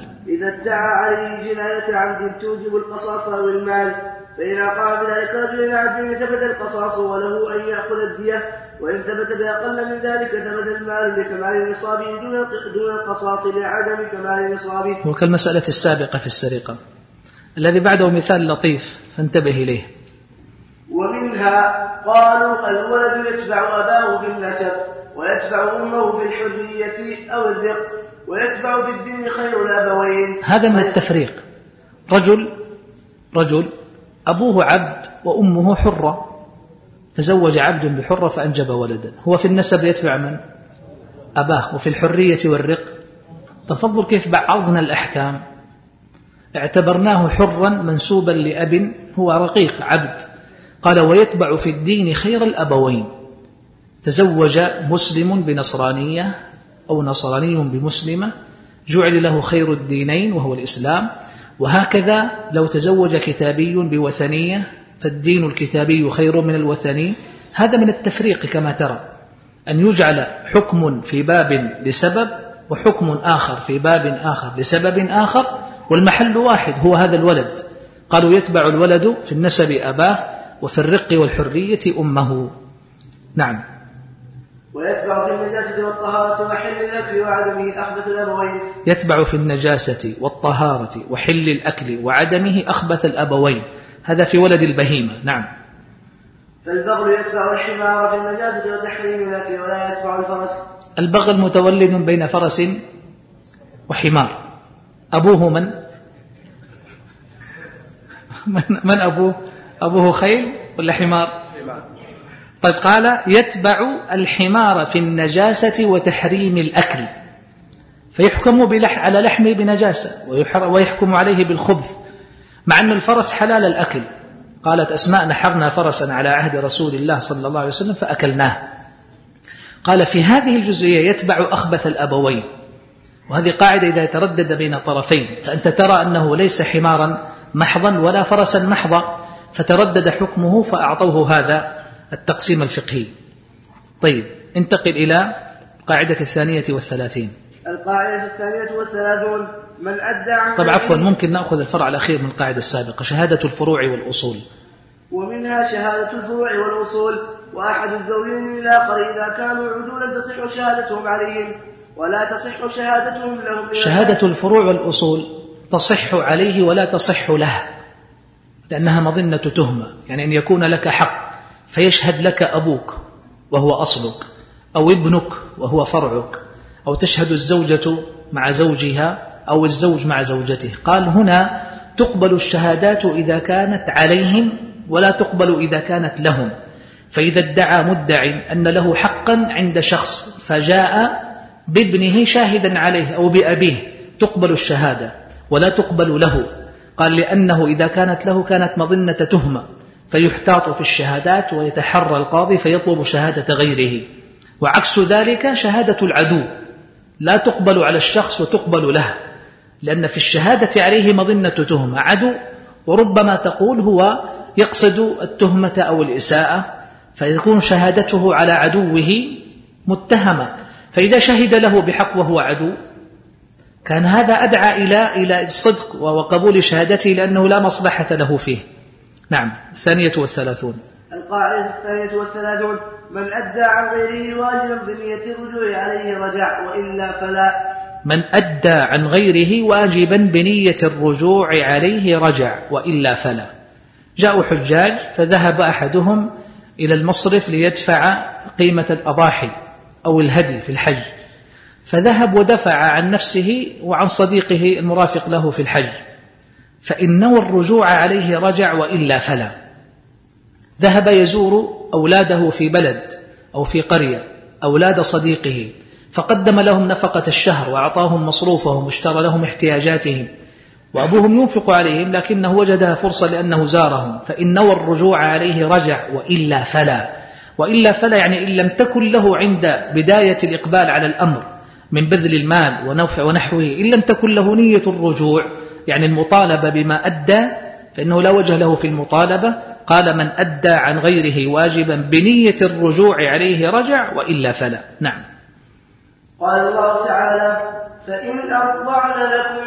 فإن أقام بذلك رجل عدل ثبت القصاص وله أن يأخذ الدية، وإن ثبت بأقل من ذلك ثبت المال لكمال نصابه دون القصاص لعدم كمال نصابه. وكالمسألة السابقة في السرقة. الذي بعده مثال لطيف فانتبه إليه. ومنها قالوا الولد يتبع أباه في النسب ويتبع أمه في الحرية أو الرق ويتبع في الدين خير الأبوين. هذا من التفريق. رجل أبوه عبد وأمه حرة، تزوج عبد بحرة فأنجب ولدا، هو في النسب يتبع من؟ أباه، وفي الحرية والرق. تفضل كيف بعضنا الأحكام، اعتبرناه حرا منسوبا لأب هو رقيق عبد، قال ويتبع في الدين خير الأبوين. تزوج مسلم بنصرانية أو نصراني بمسلمة جعل له خير الدينين وهو الإسلام. وهكذا لو تزوج كتابي بوثنية فالدين الكتابي خير من الوثني. هذا من التفريق كما ترى، أن يجعل حكم في باب لسبب وحكم آخر في باب آخر لسبب آخر، والمحل واحد هو هذا الولد. قالوا يتبع الولد في النسب أباه وفي الرق والحرية أمه. نعم. ويتبع في النجاسة والطهارة وحل الأكل وعدمه أخبث الأبوين. يتبع في النجاسة والطهارة وحل الأكل وعدمه أخبث الأبوين، هذا في ولد البهيمة. نعم. فالبغل يتبع الحمار في النجاسة وتحريم الأكل ولا يتبع الفرس. البغل متولد بين فرس وحمار. أبوه من أبوه؟ أبوه خيل ولا حمار؟ طيب قال يتبع الحمار في النجاسة وتحريم الأكل، فيحكم على لحمه بنجاسة ويحكم عليه بالخبث، مع أن الفرس حلال الأكل. قالت أسماء نحرنا فرسا على عهد رسول الله صلى الله عليه وسلم فأكلناه. قال في هذه الجزئية يتبع أخبث الأبوين، وهذه قاعدة إذا تردد بين طرفين، فأنت ترى أنه ليس حمارا محضا ولا فرسا محضا، فتردد حكمه فأعطوه هذا التقسيم الفقهي. طيب انتقل إلى القاعدة 32. القاعدة 32 من أدى عن طب عفوا، ممكن نأخذ الفرع الأخير من القاعدة السابقة، شهادة الفروع والأصول. ومنها شهادة الفروع والأصول، وأحد الزوجين الآخر إذا كانوا عدولا تصح شهادتهم عليهم ولا تصح شهادتهم لهم. شهادة الفروع والأصول تصح عليه ولا تصح له، لأنها مظنة تهمة، يعني أن يكون لك حق فيشهد لك أبوك وهو أصلك، أو ابنك وهو فرعك، أو تشهد الزوجة مع زوجها أو الزوج مع زوجته. قال هنا تقبل الشهادات إذا كانت عليهم ولا تقبل إذا كانت لهم. فإذا ادعى مدعي أن له حقا عند شخص فجاء بابنه شاهدا عليه أو بأبيه تقبل الشهادة ولا تقبل له. قال لأنه إذا كانت له كانت مظنة تهمة، فيحتاط في الشهادات ويتحرى القاضي فيطلب شهادة غيره. وعكس ذلك شهادة العدو لا تقبل على الشخص وتقبل له، لأن في الشهادة عليه مظنة تهمة عدو، وربما تقول هو يقصد التهمة أو الإساءة، فيكون شهادته على عدوه متهمة. فإذا شهد له بحق وهو عدو كان هذا أدعى إلى الصدق وقبول شهادته، لأنه لا مصلحة له فيه. نعم. 32. القاعدة 32 من أدى عن غيره واجبا بنية الرجوع عليه رجع وإلا فلا. من أدى عن غيره واجبا بنية الرجوع عليه رجع وإلا فلا. جاءوا حجاج فذهب أحدهم إلى المصرف ليدفع قيمة الأضاحي أو الهدي في الحج، فذهب ودفع عن نفسه وعن صديقه المرافق له في الحج، فإن نوى الرجوع عليه رجع وإلا فلا. ذهب يزور أولاده في بلد أو في قرية، أولاد صديقه، فقدم لهم نفقة الشهر وأعطاهم مصروفهم واشترى لهم احتياجاتهم، وأبوهم ينفق عليهم، لكنه وجدها فرصة لأنه زارهم، فإن نوى الرجوع عليه رجع وإلا فلا. وإلا فلا يعني إن لم تكن له عند بداية الإقبال على الأمر من بذل المال ونحوه، إن لم تكن له نية الرجوع يعني المطالبة بما أدى، فإنه لا وجه له في المطالبة. قال من أدى عن غيره واجبا بنية الرجوع عليه رجع وإلا فلا. نعم. قال الله تعالى فإن أرضعن لكم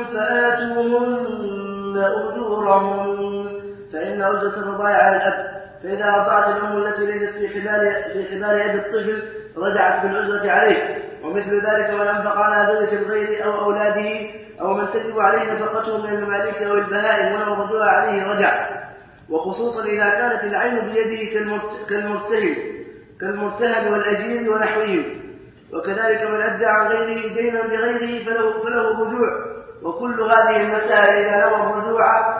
فآتوهن أجورهن، فإن أجرة الرضاعة على الأب، فإذا أرضعت الأم التي ليست في حبال أبي الطفل رجعت بالأجرة عليه. ومثل ذلك من أنفق على زوجة الغير أو أولاده أو من تجب عليه نفقته من المماليك أو البهائم ولو رجوع عليه رجع، وخصوصا إذا كانت العين بيده كالمرتهن والأجير ونحوهم. وكذلك من أدى عن غيره دينا لغيره فله الرجوع. وكل هذه المسائل إذا نوى الرجوع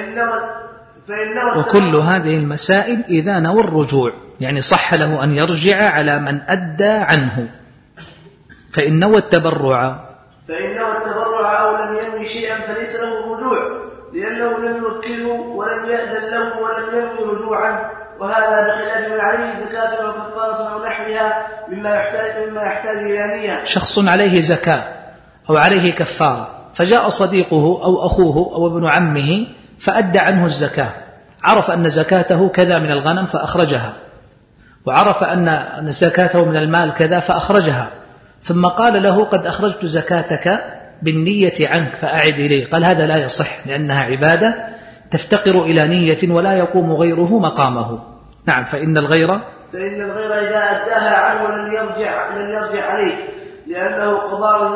وكل هذه المسائل إذا نوى الرجوع يعني صح له أن يرجع على من أدى عنه. فإن نوى التبرع أو لم ينوي شيئا فليس له الرجوع، لأنه لم يوكله ولم يأذن له ولم ينوي رجوعا. وهذا بخلاف من عليه زكاة وكفارة أو نحوها مما يحتاج إلى نية. شخص عليه زكاة أو عليه كفارة، فجاء صديقه أو أخوه أو ابن عمه فأدى عنه الزكاة، عرف أن زكاته كذا من الغنم فأخرجها، وعرف أن زكاته من المال كذا فأخرجها، ثم قال له قد أخرجت زكاتك بالنية عنك فأعد إليه. قال هذا لا يصح، لأنها عبادة تفتقر إلى نية ولا يقوم غيره مقامه. نعم. فإن الغير إذا أداها عنه لن يرجع عليه، لأنه قضاء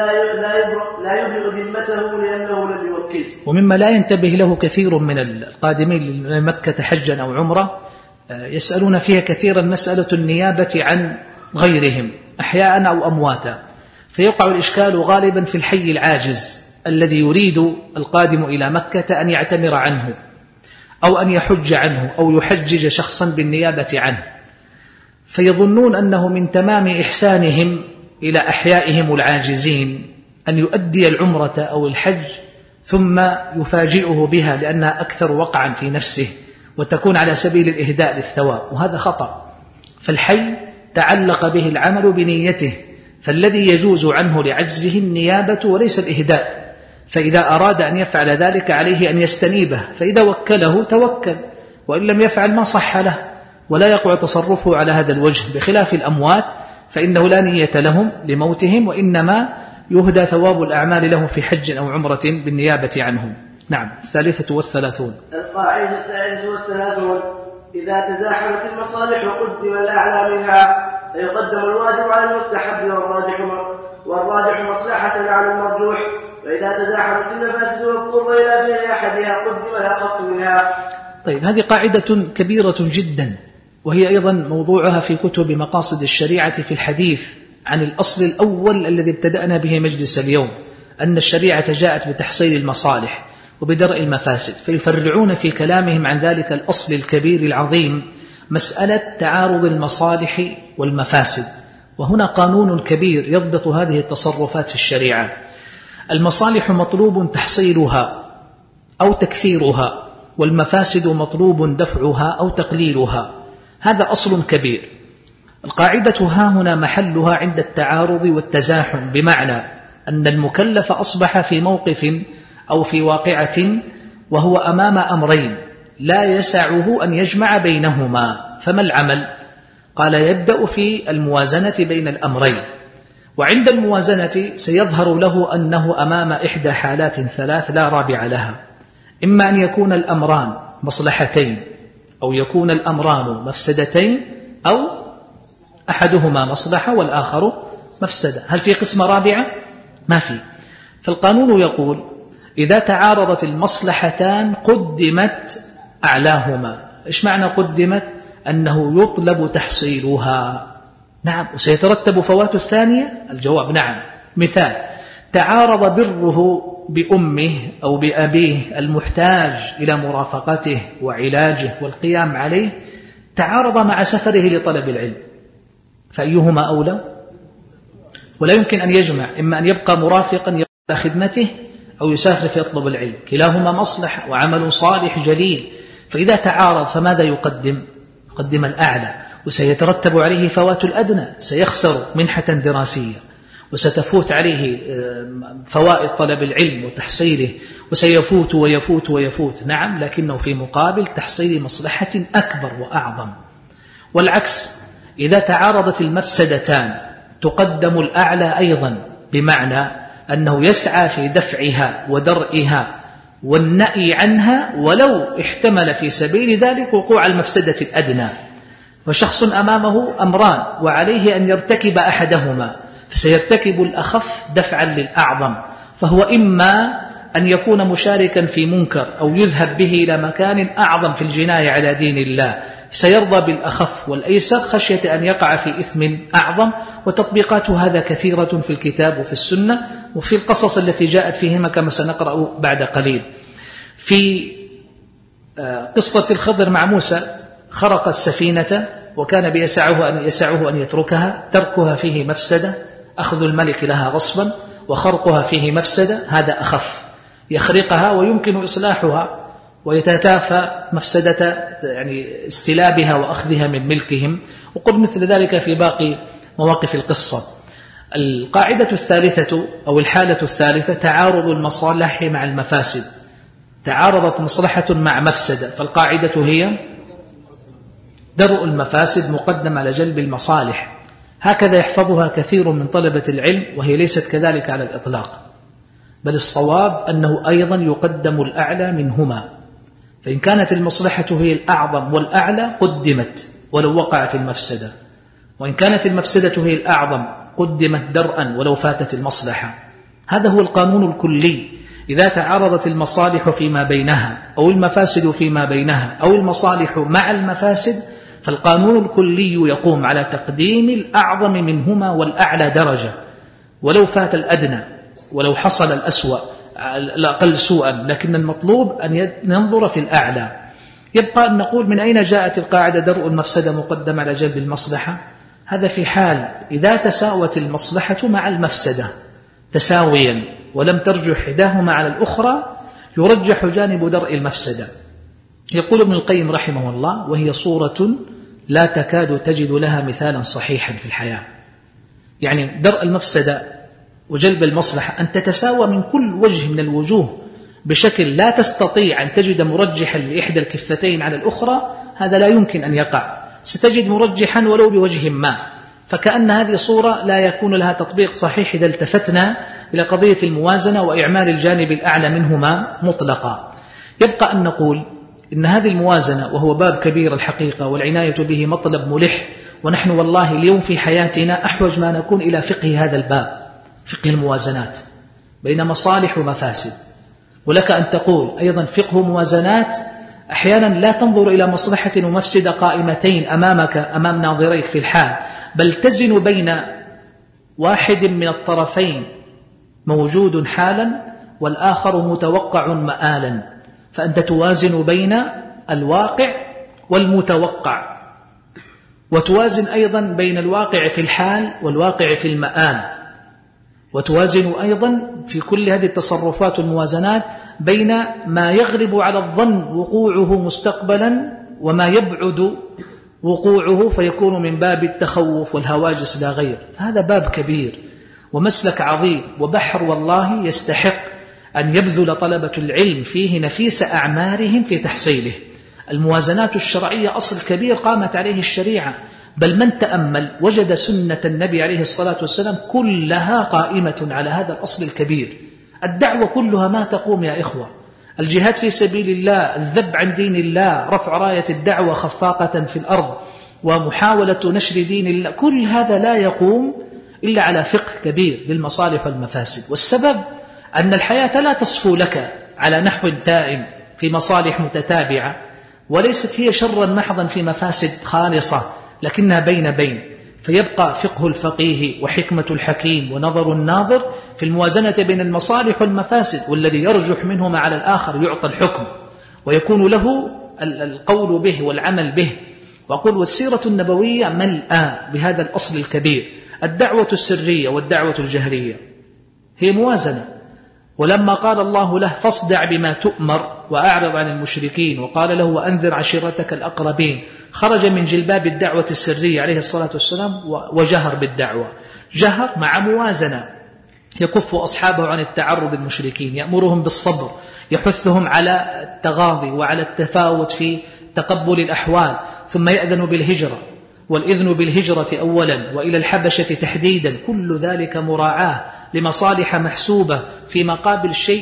لا يبرئ ذمته لأنه لم يوكله. ومما لا ينتبه له كثير من القادمين لمكة حجا أو عمرة يسألون فيها كثيرا مسألة النيابة عن غيرهم أحياء أو أمواتا، فيقع الإشكال غالبا في الحي العاجز الذي يريد القادم إلى مكة أن يعتمر عنه أو أن يحج عنه أو يحجج شخصا بالنيابة عنه، فيظنون أنه من تمام إحسانهم إلى أحيائهم العاجزين أن يؤدي العمرة أو الحج ثم يفاجئه بها لأنها أكثر وقعا في نفسه وتكون على سبيل الإهداء للثواب، وهذا خطأ. فالحي تعلق به العمل بنيته، فالذي يجوز عنه لعجزه النيابة وليس الإهداء، فإذا أراد أن يفعل ذلك عليه أن يستنيبه، فإذا وكله توكل، وإن لم يفعل ما صح له ولا يقع تصرفه على هذا الوجه، بخلاف الأموات فإنه لا نية لهم لموتهم، وإنما يهدى ثواب الأعمال لهم في حج أو عمرة بالنيابة عنهم. نعم. 33. القاعدة 33: إذا تزاحمت المصالح وقدم الأعلى منها فيقدم الواجب على المستحب والراجح مصلحة على المرجوح، وإذا تزاحمت المفاسد واضطر إلى فعل أحدها قدم الأخف منها. طيب، هذه قاعدة كبيرة جدا، وهي أيضا موضوعها في كتب مقاصد الشريعة في الحديث عن الأصل الأول الذي ابتدأنا به مجلس اليوم، أن الشريعة جاءت بتحصيل المصالح وبدرء المفاسد، فيفرعون في كلامهم عن ذلك الأصل الكبير العظيم مسألة تعارض المصالح والمفاسد. وهنا قانون كبير يضبط هذه التصرفات في الشريعة: المصالح مطلوب تحصيلها أو تكثيرها، والمفاسد مطلوب دفعها أو تقليلها. هذا أصل كبير. القاعدة ها هنا محلها عند التعارض والتزاحم، بمعنى أن المكلف أصبح في موقف أو في واقعة وهو أمام أمرين لا يسعه أن يجمع بينهما، فما العمل؟ قال: يبدأ في الموازنة بين الأمرين، وعند الموازنة سيظهر له أنه أمام إحدى حالات ثلاث لا رابع لها: إما أن يكون الأمران مصلحتين، أو يكون الأمران مفسدتين، أو أحدهما مصلحة والآخر مفسدة. هل في قسمة رابعة؟ ما في. فالقانون يقول: إذا تعارضت المصلحتان قدمت أعلاهما. إيش معنى قدمت؟ أنه يطلب تحصيلها. نعم. وسيترتب فوات الثانية؟ الجواب نعم. مثال: تعارض بره بأمه أو بأبيه المحتاج إلى مرافقته وعلاجه والقيام عليه، تعارض مع سفره لطلب العلم، فأيهما أولى؟ ولا يمكن أن يجمع، إما أن يبقى مرافقا إلى خدمته أو يسافر فيطلب العلم، كلاهما مصلحة وعمل صالح جليل. فإذا تعارض فماذا يقدم؟ يقدم الأعلى، وسيترتب عليه فوات الأدنى، سيخسر منحة دراسية وستفوت عليه فوائد طلب العلم وتحصيله، وسيفوت ويفوت ويفوت. نعم، لكنه في مقابل تحصيل مصلحة أكبر وأعظم. والعكس: إذا تعارضت المفسدتان تقدم الأعلى أيضا، بمعنى أنه يسعى في دفعها ودرئها والنأي عنها ولو احتمل في سبيل ذلك وقوع المفسدة الأدنى. فشخص أمامه أمران وعليه أن يرتكب أحدهما، فسيرتكب الأخف دفعا للأعظم، فهو إما أن يكون مشاركا في منكر أو يذهب به إلى مكان أعظم في الجناية على دين الله، سيرضى بالأخف والأيسر خشية أن يقع في إثم أعظم. وتطبيقات هذا كثيرة في الكتاب وفي السنة وفي القصص التي جاءت فيهما كما سنقرأ بعد قليل. في قصة الخضر مع موسى، خرق السفينة وكان يسعه أن يتركها، تركها فيه مفسدة، أخذ الملك لها غصبا، وخرقها فيه مفسدة، هذا أخف. يخرقها ويمكن إصلاحها ويتتافى مفسدة يعني استلابها وأخذها من ملكهم، وقل مثل ذلك في باقي مواقف القصة. القاعدة الثالثة أو الحالة الثالثة: تعارض المصالح مع المفاسد. تعارضت مصلحة مع مفسدة، فالقاعدة هي درء المفاسد مقدم على جلب المصالح. هكذا يحفظها كثير من طلبة العلم، وهي ليست كذلك على الإطلاق، بل الصواب أنه أيضا يقدم الأعلى منهما. فإن كانت المصلحة هي الأعظم والأعلى قدمت ولو وقعت المفسدة، وإن كانت المفسدة هي الأعظم قدمت درءا ولو فاتت المصلحة. هذا هو القانون الكلي. إذا تعارضت المصالح فيما بينها أو المفاسد فيما بينها أو المصالح مع المفاسد، فالقانون الكلي يقوم على تقديم الأعظم منهما والأعلى درجة ولو فات الأدنى، ولو حصل الأسوأ الأقل سوءا، لكن المطلوب أن ننظر في الأعلى. يبقى أن نقول من أين جاءت القاعدة درء المفسدة مقدم على جلب المصلحة؟ هذا في حال إذا تساوت المصلحة مع المفسدة تساويا ولم ترجح إحداهما على الأخرى، يرجح جانب درء المفسدة. يقول ابن القيم رحمه الله: وهي صورة لا تكاد تجد لها مثالا صحيحا في الحياة. يعني درء المفسدة وجلب المصلحة أن تتساوى من كل وجه من الوجوه بشكل لا تستطيع أن تجد مرجحا لإحدى الكفتين على الأخرى، هذا لا يمكن أن يقع. ستجد مرجحا ولو بوجه ما، فكأن هذه صورة لا يكون لها تطبيق صحيح إذا التفتنا إلى قضية الموازنة وإعمال الجانب الأعلى منهما مطلقا. يبقى أن نقول إن هذه الموازنة، وهو باب كبير الحقيقة والعناية به مطلب ملح، ونحن والله اليوم في حياتنا أحوج ما نكون إلى فقه هذا الباب، فقه الموازنات بين مصالح ومفاسد. ولك أن تقول أيضا فقه موازنات أحيانا لا تنظر إلى مصلحة ومفسدة قائمتين أمامك أمام ناظريك في الحال، بل تزن بين واحد من الطرفين موجود حالا والآخر متوقع مآلا، فأنت توازن بين الواقع والمتوقع، وتوازن أيضا بين الواقع في الحال والواقع في المآل، وتوازن أيضا في كل هذه التصرفات والموازنات بين ما يغلب على الظن وقوعه مستقبلا وما يبعد وقوعه فيكون من باب التخوف والهواجس لا غير. هذا باب كبير ومسلك عظيم وبحر والله يستحق أن يبذل طلبة العلم فيه نفيس أعمارهم في تحصيله. الموازنات الشرعية أصل كبير قامت عليه الشريعة، بل من تأمل وجد سنة النبي عليه الصلاة والسلام كلها قائمة على هذا الأصل الكبير. الدعوة كلها ما تقوم يا إخوة، الجهاد في سبيل الله، الذب عن دين الله، رفع راية الدعوة خفاقة في الأرض، ومحاولة نشر دين الله، كل هذا لا يقوم إلا على فقه كبير للمصالح والمفاسد. والسبب أن الحياة لا تصفو لك على نحو دائم في مصالح متتابعة، وليست هي شرا محضا في مفاسد خالصة، لكنها بين بين. فيبقى فقه الفقيه وحكمة الحكيم ونظر الناظر في الموازنة بين المصالح والمفاسد، والذي يرجح منهما على الآخر يعطى الحكم ويكون له القول به والعمل به. وأقول والسيرة النبوية ملأى بهذا الأصل الكبير. الدعوة السرية والدعوة الجهرية هي موازنة، ولما قال الله له فاصدع بما تؤمر وأعرض عن المشركين، وقال له وأنذر عشيرتك الأقربين، خرج من جلباب الدعوة السرية عليه الصلاة والسلام وجهر بالدعوة، جهر مع موازنة، يكف أصحابه عن التعرض المشركين، يأمرهم بالصبر، يحثهم على التغاضي وعلى التفاوت في تقبل الأحوال، ثم يأذن بالهجرة، والإذن بالهجرة أولا وإلى الحبشة تحديدا، كل ذلك مراعاة لمصالح محسوبة في مقابل شيء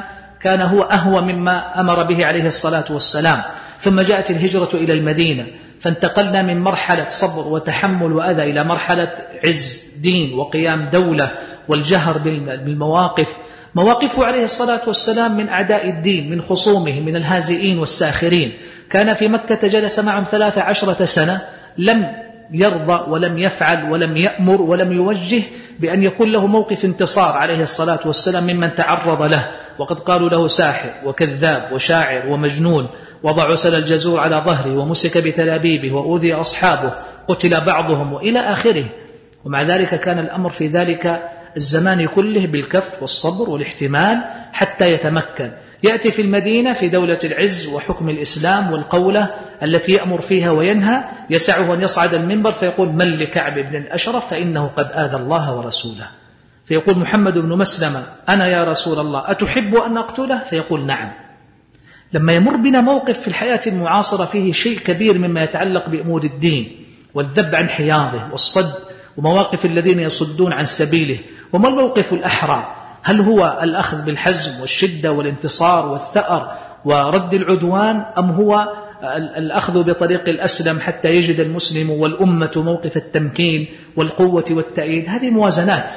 كان هو أهوى مما أمر به عليه الصلاة والسلام. ثم جاءت الهجرة إلى المدينة، فانتقلنا من مرحلة صبر وتحمل وأذى إلى مرحلة عز دين وقيام دولة والجهر بالمواقف. مواقفه عليه الصلاة والسلام من أعداء الدين، من خصومه، من الهازئين والساخرين. كان في مكة جلس معهم 13 سنة، لم يرضى ولم يفعل ولم يأمر ولم يوجه بأن يكون له موقف انتصار عليه الصلاة والسلام ممن تعرض له، وقد قالوا له ساحر وكذاب وشاعر ومجنون، وضعوا سل الجزور على ظهره ومسك بتلابيبه وأوذي أصحابه، قتل بعضهم وإلى آخره. ومع ذلك كان الأمر في ذلك الزمان كله بالكف والصبر والاحتمال حتى يتمكن. يأتي في المدينة في دولة العز وحكم الإسلام والقولة التي يأمر فيها وينهى، يسعه أن يصعد المنبر فيقول من لكعب بن الأشرف فإنه قد آذى الله ورسوله، فيقول محمد بن مسلمة أنا يا رسول الله أتحب أن أقتله؟ فيقول نعم. لما يمر بنا موقف في الحياة المعاصرة فيه شيء كبير مما يتعلق بأمور الدين والذب عن حياضه والصد ومواقف الذين يصدون عن سبيله، وما الموقف الأحرى؟ هل هو الأخذ بالحزم والشدة والانتصار والثأر ورد العدوان، أم هو الأخذ بطريق الأسلم حتى يجد المسلم والأمة موقف التمكين والقوة والتأييد؟ هذه موازنات.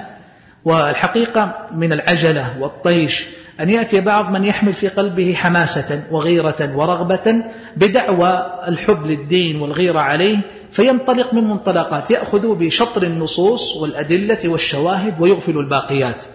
والحقيقة من العجلة والطيش أن يأتي بعض من يحمل في قلبه حماسة وغيرة ورغبة بدعوى الحب للدين والغيرة عليه، فينطلق من منطلقات يأخذ بشطر النصوص والأدلة والشواهد ويغفل الباقيات.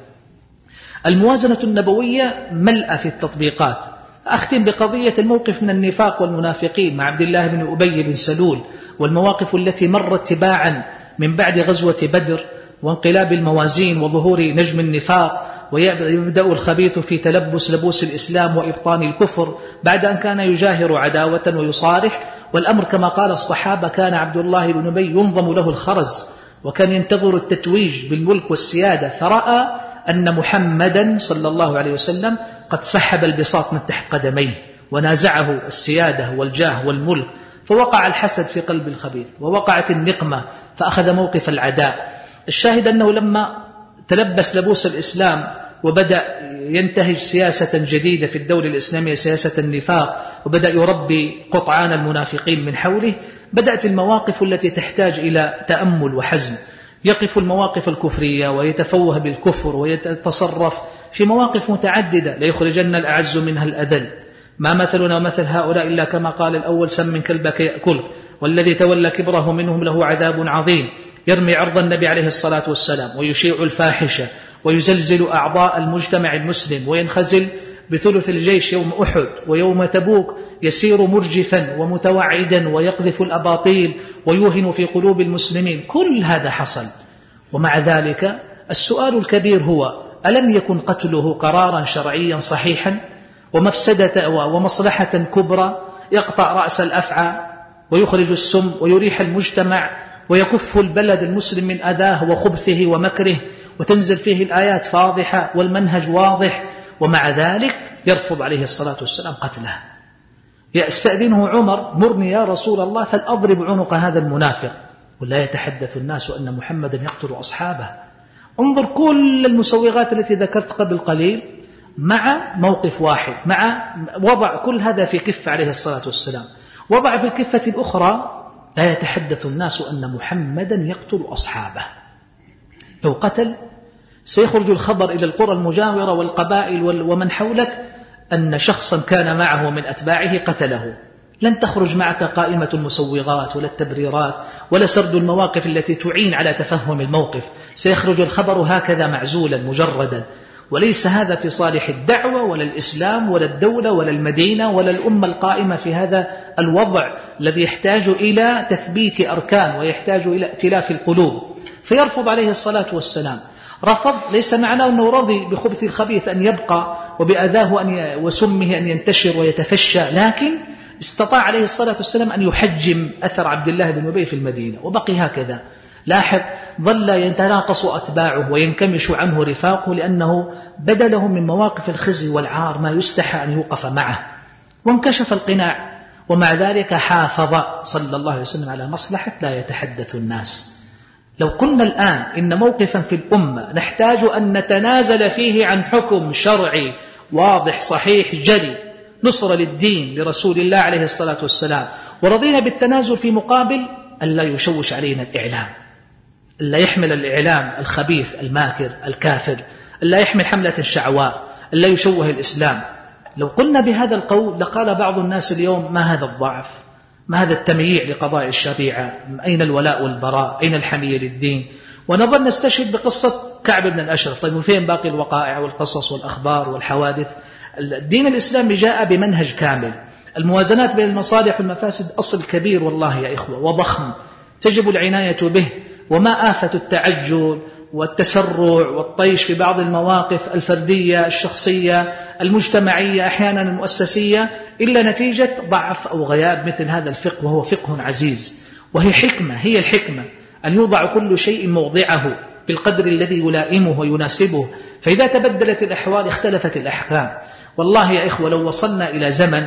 الموازنة النبوية ملأ في التطبيقات. أختم بقضية الموقف من النفاق والمنافقين مع عبد الله بن أبي بن سلول، والمواقف التي مرت تباعا من بعد غزوة بدر وانقلاب الموازين وظهور نجم النفاق، ويبدأ الخبيث في تلبس لبوس الإسلام وإبطان الكفر بعد أن كان يجاهر عداوة ويصارح. والأمر كما قال الصحابة كان عبد الله بن أبي ينظم له الخرز، وكان ينتظر التتويج بالملك والسيادة، فرأى أن محمدا صلى الله عليه وسلم قد سحب البساط من تحت قدميه ونازعه السيادة والجاه والملك، فوقع الحسد في قلب الخبيث ووقعت النقمة فأخذ موقف العداء. الشاهد أنه لما تلبس لبوس الإسلام وبدأ ينتهج سياسة جديدة في الدولة الإسلامية، سياسة النفاق، وبدأ يربي قطعان المنافقين من حوله، بدأت المواقف التي تحتاج إلى تأمل وحزم. يقف المواقف الكفرية ويتفوه بالكفر ويتصرف في مواقف متعددة، ليخرجن الأعز منها الأذل. ما مثلنا مثل هؤلاء إلا كما قال الأول سم كلبك يأكل، والذي تولى كبره منهم له عذاب عظيم. يرمي عرض النبي عليه الصلاة والسلام ويشيع الفاحشة ويزلزل أعضاء المجتمع المسلم، وينخزل بثلث الجيش يوم أحد، ويوم تبوك يسير مرجفا ومتوعدا ويقذف الأباطيل ويوهن في قلوب المسلمين. كل هذا حصل، ومع ذلك السؤال الكبير هو: ألم يكن قتله قرارا شرعيا صحيحا ومفسدة ومصلحة كبرى يقطع رأس الأفعى ويخرج السم ويريح المجتمع ويكف البلد المسلم من أذاه وخبثه ومكره، وتنزل فيه الآيات فاضحة والمنهج واضح، ومع ذلك يرفض عليه الصلاة والسلام قتله؟ يستأذنه عمر: مرني يا رسول الله فلأضرب عنق هذا المنافق. ولا يتحدث الناس أن محمدا يقتل أصحابه. انظر كل المسوغات التي ذكرت قبل قليل مع موقف واحد، مع وضع كل هذا في كفة عليه الصلاة والسلام. وضع في الكفة الأخرى: لا يتحدث الناس أن محمدا يقتل أصحابه. لو قتل سيخرج الخبر إلى القرى المجاورة والقبائل ومن حولك أن شخصا كان معه من أتباعه قتله. لن تخرج معك قائمة المسوغات ولا التبريرات ولا سرد المواقف التي تعين على تفهم الموقف. سيخرج الخبر هكذا معزولا مجردا، وليس هذا في صالح الدعوة ولا الإسلام ولا الدولة ولا المدينة ولا الأمة القائمة في هذا الوضع الذي يحتاج إلى تثبيت أركان ويحتاج إلى ائتلاف القلوب. فيرفض عليه الصلاة والسلام. رفض ليس معناه أنه رضي بخبث الخبيث أن يبقى وبأذاه وسمه أن ينتشر ويتفشى، لكن استطاع عليه الصلاة والسلام أن يحجم أثر عبد الله بن أبي في المدينة، وبقي هكذا. لاحظ ظل يتناقص أتباعه وينكمش عنه رفاقه، لأنه بدا له من مواقف الخزي والعار ما يستحى أن يوقف معه، وانكشف القناع. ومع ذلك حافظ صلى الله عليه وسلم على مصلحة لا يتحدث الناس. لو قلنا الآن إن موقفا في الأمة نحتاج أن نتنازل فيه عن حكم شرعي واضح صحيح جلي، نصر للدين لرسول الله عليه الصلاة والسلام، ورضينا بالتنازل في مقابل ألا يشوش علينا الإعلام، ألا يحمل الإعلام الخبيث الماكر الكافر، ألا يحمل حملة الشعواء، ألا يشوه الإسلام. لو قلنا بهذا القول لقال بعض الناس اليوم: ما هذا الضعف؟ ما هذا التمييع لقضاء الشريعة؟ أين الولاء والبراء؟ أين الحمية للدين؟ ونظل نستشهد بقصة كعب بن الأشرف. طيب وفين باقي الوقائع والقصص والأخبار والحوادث؟ الدين الإسلامي جاء بمنهج كامل. الموازنات بين المصالح والمفاسد أصل كبير والله يا إخوة وضخم، تجب العناية به. وما آفة التعجل والتسرع والطيش في بعض المواقف الفردية الشخصية المجتمعية أحيانا المؤسسية إلا نتيجة ضعف أو غياب مثل هذا الفقه، وهو فقه عزيز، وهي حكمة. هي الحكمة أن يوضع كل شيء موضعه بالقدر الذي يلائمه ويناسبه، فإذا تبدلت الأحوال اختلفت الأحكام. والله يا إخوة لو وصلنا إلى زمن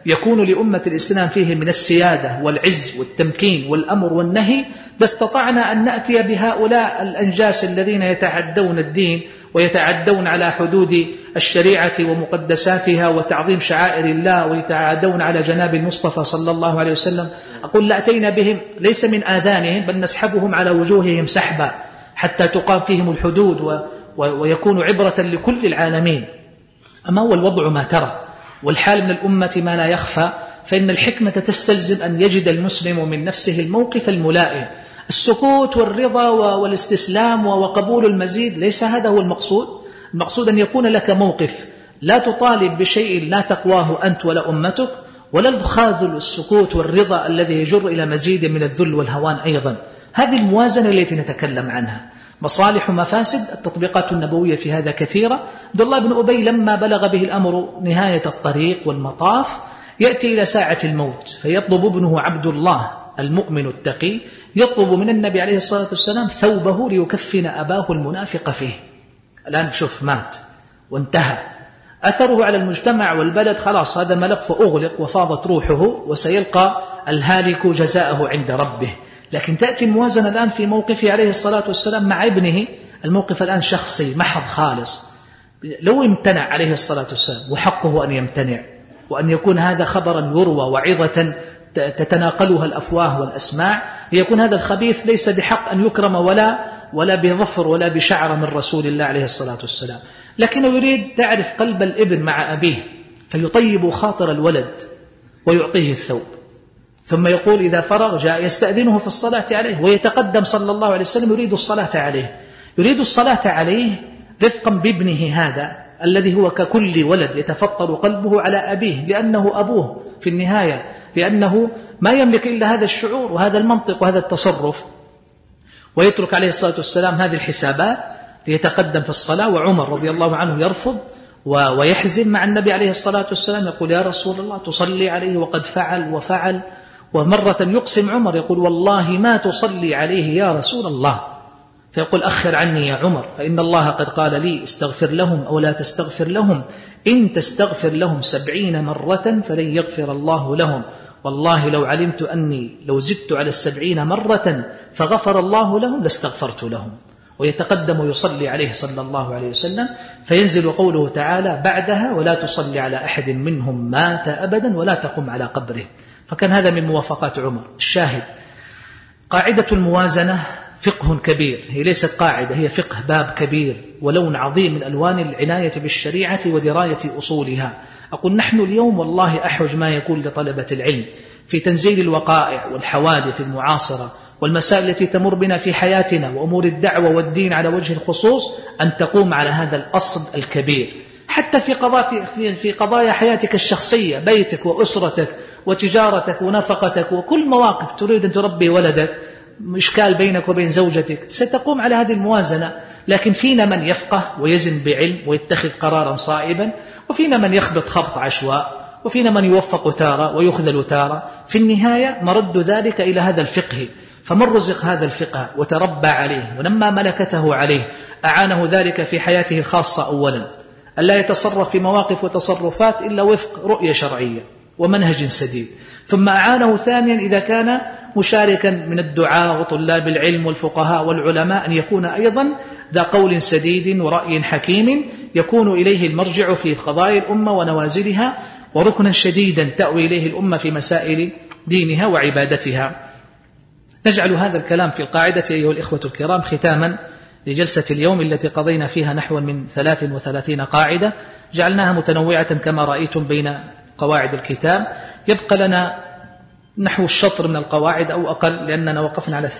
يكون لأمة الإسلام فيه من السيادة والعز والتمكين والأمر والنهي، لاستطعنا أن نأتي بهؤلاء الأنجاس الذين يتعدون الدين ويتعدون على حدود الشريعة ومقدساتها وتعظيم شعائر الله، ويتعادون على جناب المصطفى صلى الله عليه وسلم. أقول لأتينا بهم ليس من آذانهم، بل نسحبهم على وجوههم سحبا حتى تقام فيهم الحدود ويكون عبرة لكل العالمين. أما هو الوضع ما ترى، والحال من الأمة ما لا يخفى، فإن الحكمة تستلزم أن يجد المسلم من نفسه الموقف الملائم. السكوت والرضا والاستسلام وقبول المزيد ليس هذا هو المقصود. المقصود أن يكون لك موقف لا تطالب بشيء لا تقواه أنت ولا أمتك، ولا الخاذل السكوت والرضا الذي يجر إلى مزيد من الذل والهوان أيضا. هذه الموازنة التي نتكلم عنها، مصالح ومفاسد. التطبيقات النبوية في هذا كثيرة. عبد الله بن أبي لما بلغ به الأمر نهاية الطريق والمطاف، يأتي إلى ساعة الموت فيطلب ابنه عبد الله المؤمن التقي، يطلب من النبي عليه الصلاة والسلام ثوبه ليكفن أباه المنافق فيه. الآن شوف، مات وانتهى أثره على المجتمع والبلد، خلاص هذا ملف أغلق وفاضت روحه، وسيلقى الهالك جزاءه عند ربه. لكن تأتي الموازنة الآن في موقفه عليه الصلاة والسلام مع ابنه. الموقف الآن شخصي محض خالص. لو امتنع عليه الصلاة والسلام، وحقه أن يمتنع، وأن يكون هذا خبرا يروى وعظة تتناقلها الأفواه والأسماع، ليكون هذا الخبيث ليس بحق أن يكرم ولا بظفر ولا بشعر من رسول الله عليه الصلاة والسلام. لكنه يريد تعرف قلب الابن مع أبيه، فيطيب خاطر الولد ويعطيه الثوب، ثم يقول إذا فرغ جاء يستأذنه في الصلاة عليه، ويتقدم صلى الله عليه وسلم يريد الصلاة عليه. يريد الصلاة عليه رفقا بابنه هذا الذي هو ككل ولد يتفطر قلبه على أبيه، لأنه أبوه في النهاية، لأنه ما يملك إلا هذا الشعور وهذا المنطق وهذا التصرف. ويترك عليه الصلاة والسلام هذه الحسابات ليتقدم في الصلاة، وعمر رضي الله عنه يرفض ويحزم مع النبي عليه الصلاة والسلام، يقول يا رسول الله تصلي عليه وقد فعل وفعل. ومرة يقسم عمر يقول والله ما تصلي عليه يا رسول الله، فيقول أخر عني يا عمر، فإن الله قد قال لي استغفر لهم أو لا تستغفر لهم، إن تستغفر لهم 70 مرة فلن يغفر الله لهم، والله لو علمت أني لو زدت على 70 مرة فغفر الله لهم لاستغفرت لهم. ويتقدم ويصلي عليه صلى الله عليه وسلم، فينزل قوله تعالى بعدها ولا تصلي على أحد منهم مات أبدا ولا تقم على قبره. فكان هذا من موافقات عمر. الشاهد، قاعدة الموازنة فقه كبير، هي ليست قاعدة، هي فقه باب كبير ولون عظيم من ألوان العناية بالشريعة ودراية أصولها. أقول نحن اليوم والله أحوج ما يكون لطلبة العلم في تنزيل الوقائع والحوادث المعاصرة والمسائل التي تمر بنا في حياتنا وأمور الدعوة والدين على وجه الخصوص، أن تقوم على هذا الأصل الكبير. حتى في قضايا حياتك الشخصية، بيتك وأسرتك وتجارتك ونفقتك وكل مواقف تريد أن تربي ولدك، إشكال بينك وبين زوجتك، ستقوم على هذه الموازنة. لكن فينا من يفقه ويزن بعلم ويتخذ قرارا صائبا، وفينا من يخبط خبط عشواء، وفينا من يوفق تارة ويخذل تارة. في النهاية مرد ذلك إلى هذا الفقه. فمن رزق هذا الفقه وتربى عليه ونمى ملكته عليه، أعانه ذلك في حياته الخاصة أولا، ألا يتصرف في مواقف وتصرفات إلا وفق رؤية شرعية ومنهج سديد، ثم أعانه ثانيا إذا كان مشاركا من الدعاء وطلاب العلم والفقهاء والعلماء أن يكون أيضا ذا قول سديد ورأي حكيم يكون إليه المرجع في قضايا الأمة ونوازلها، وركنا شديدا تأوي إليه الأمة في مسائل دينها وعبادتها. نجعل هذا الكلام في القاعدة أيها الإخوة الكرام ختاما لجلسة اليوم التي قضينا فيها نحو من 33 قاعدة، جعلناها متنوعة كما رأيتم بين قواعد الكتاب. يبقى لنا نحو الشطر من القواعد أو أقل، لأننا وقفنا على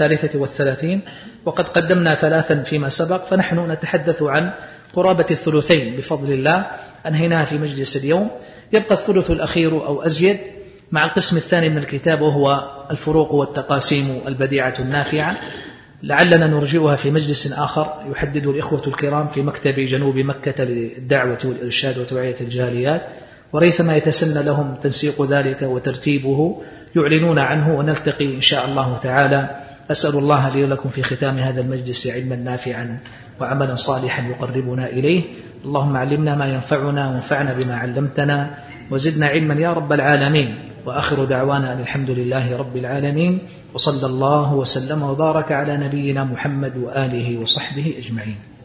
33 وقد قدمنا 3 فيما سبق، فنحن نتحدث عن قرابة 3 بفضل الله أنهيناها في مجلس اليوم. يبقى الثلث الأخير أو أزيد مع القسم الثاني من الكتاب، وهو الفروق والتقاسيم البديعة النافعة، لعلنا نرجئها في مجلس آخر يحدد الإخوة الكرام في مكتب جنوب مكة للدعوة والإرشاد وتوعية الجاليات، وريثما يتسنى لهم تنسيق ذلك وترتيبه يعلنون عنه، ونلتقي إن شاء الله تعالى. أسأل الله لي ولكم في ختام هذا المجلس علما نافعا وعملا صالحا يقربنا إليه. اللهم علمنا ما ينفعنا وانفعنا بما علمتنا، وزدنا علما يا رب العالمين. وآخر دعوانا أن الحمد لله رب العالمين، وصلى الله وسلم وبارك على نبينا محمد وآله وصحبه أجمعين.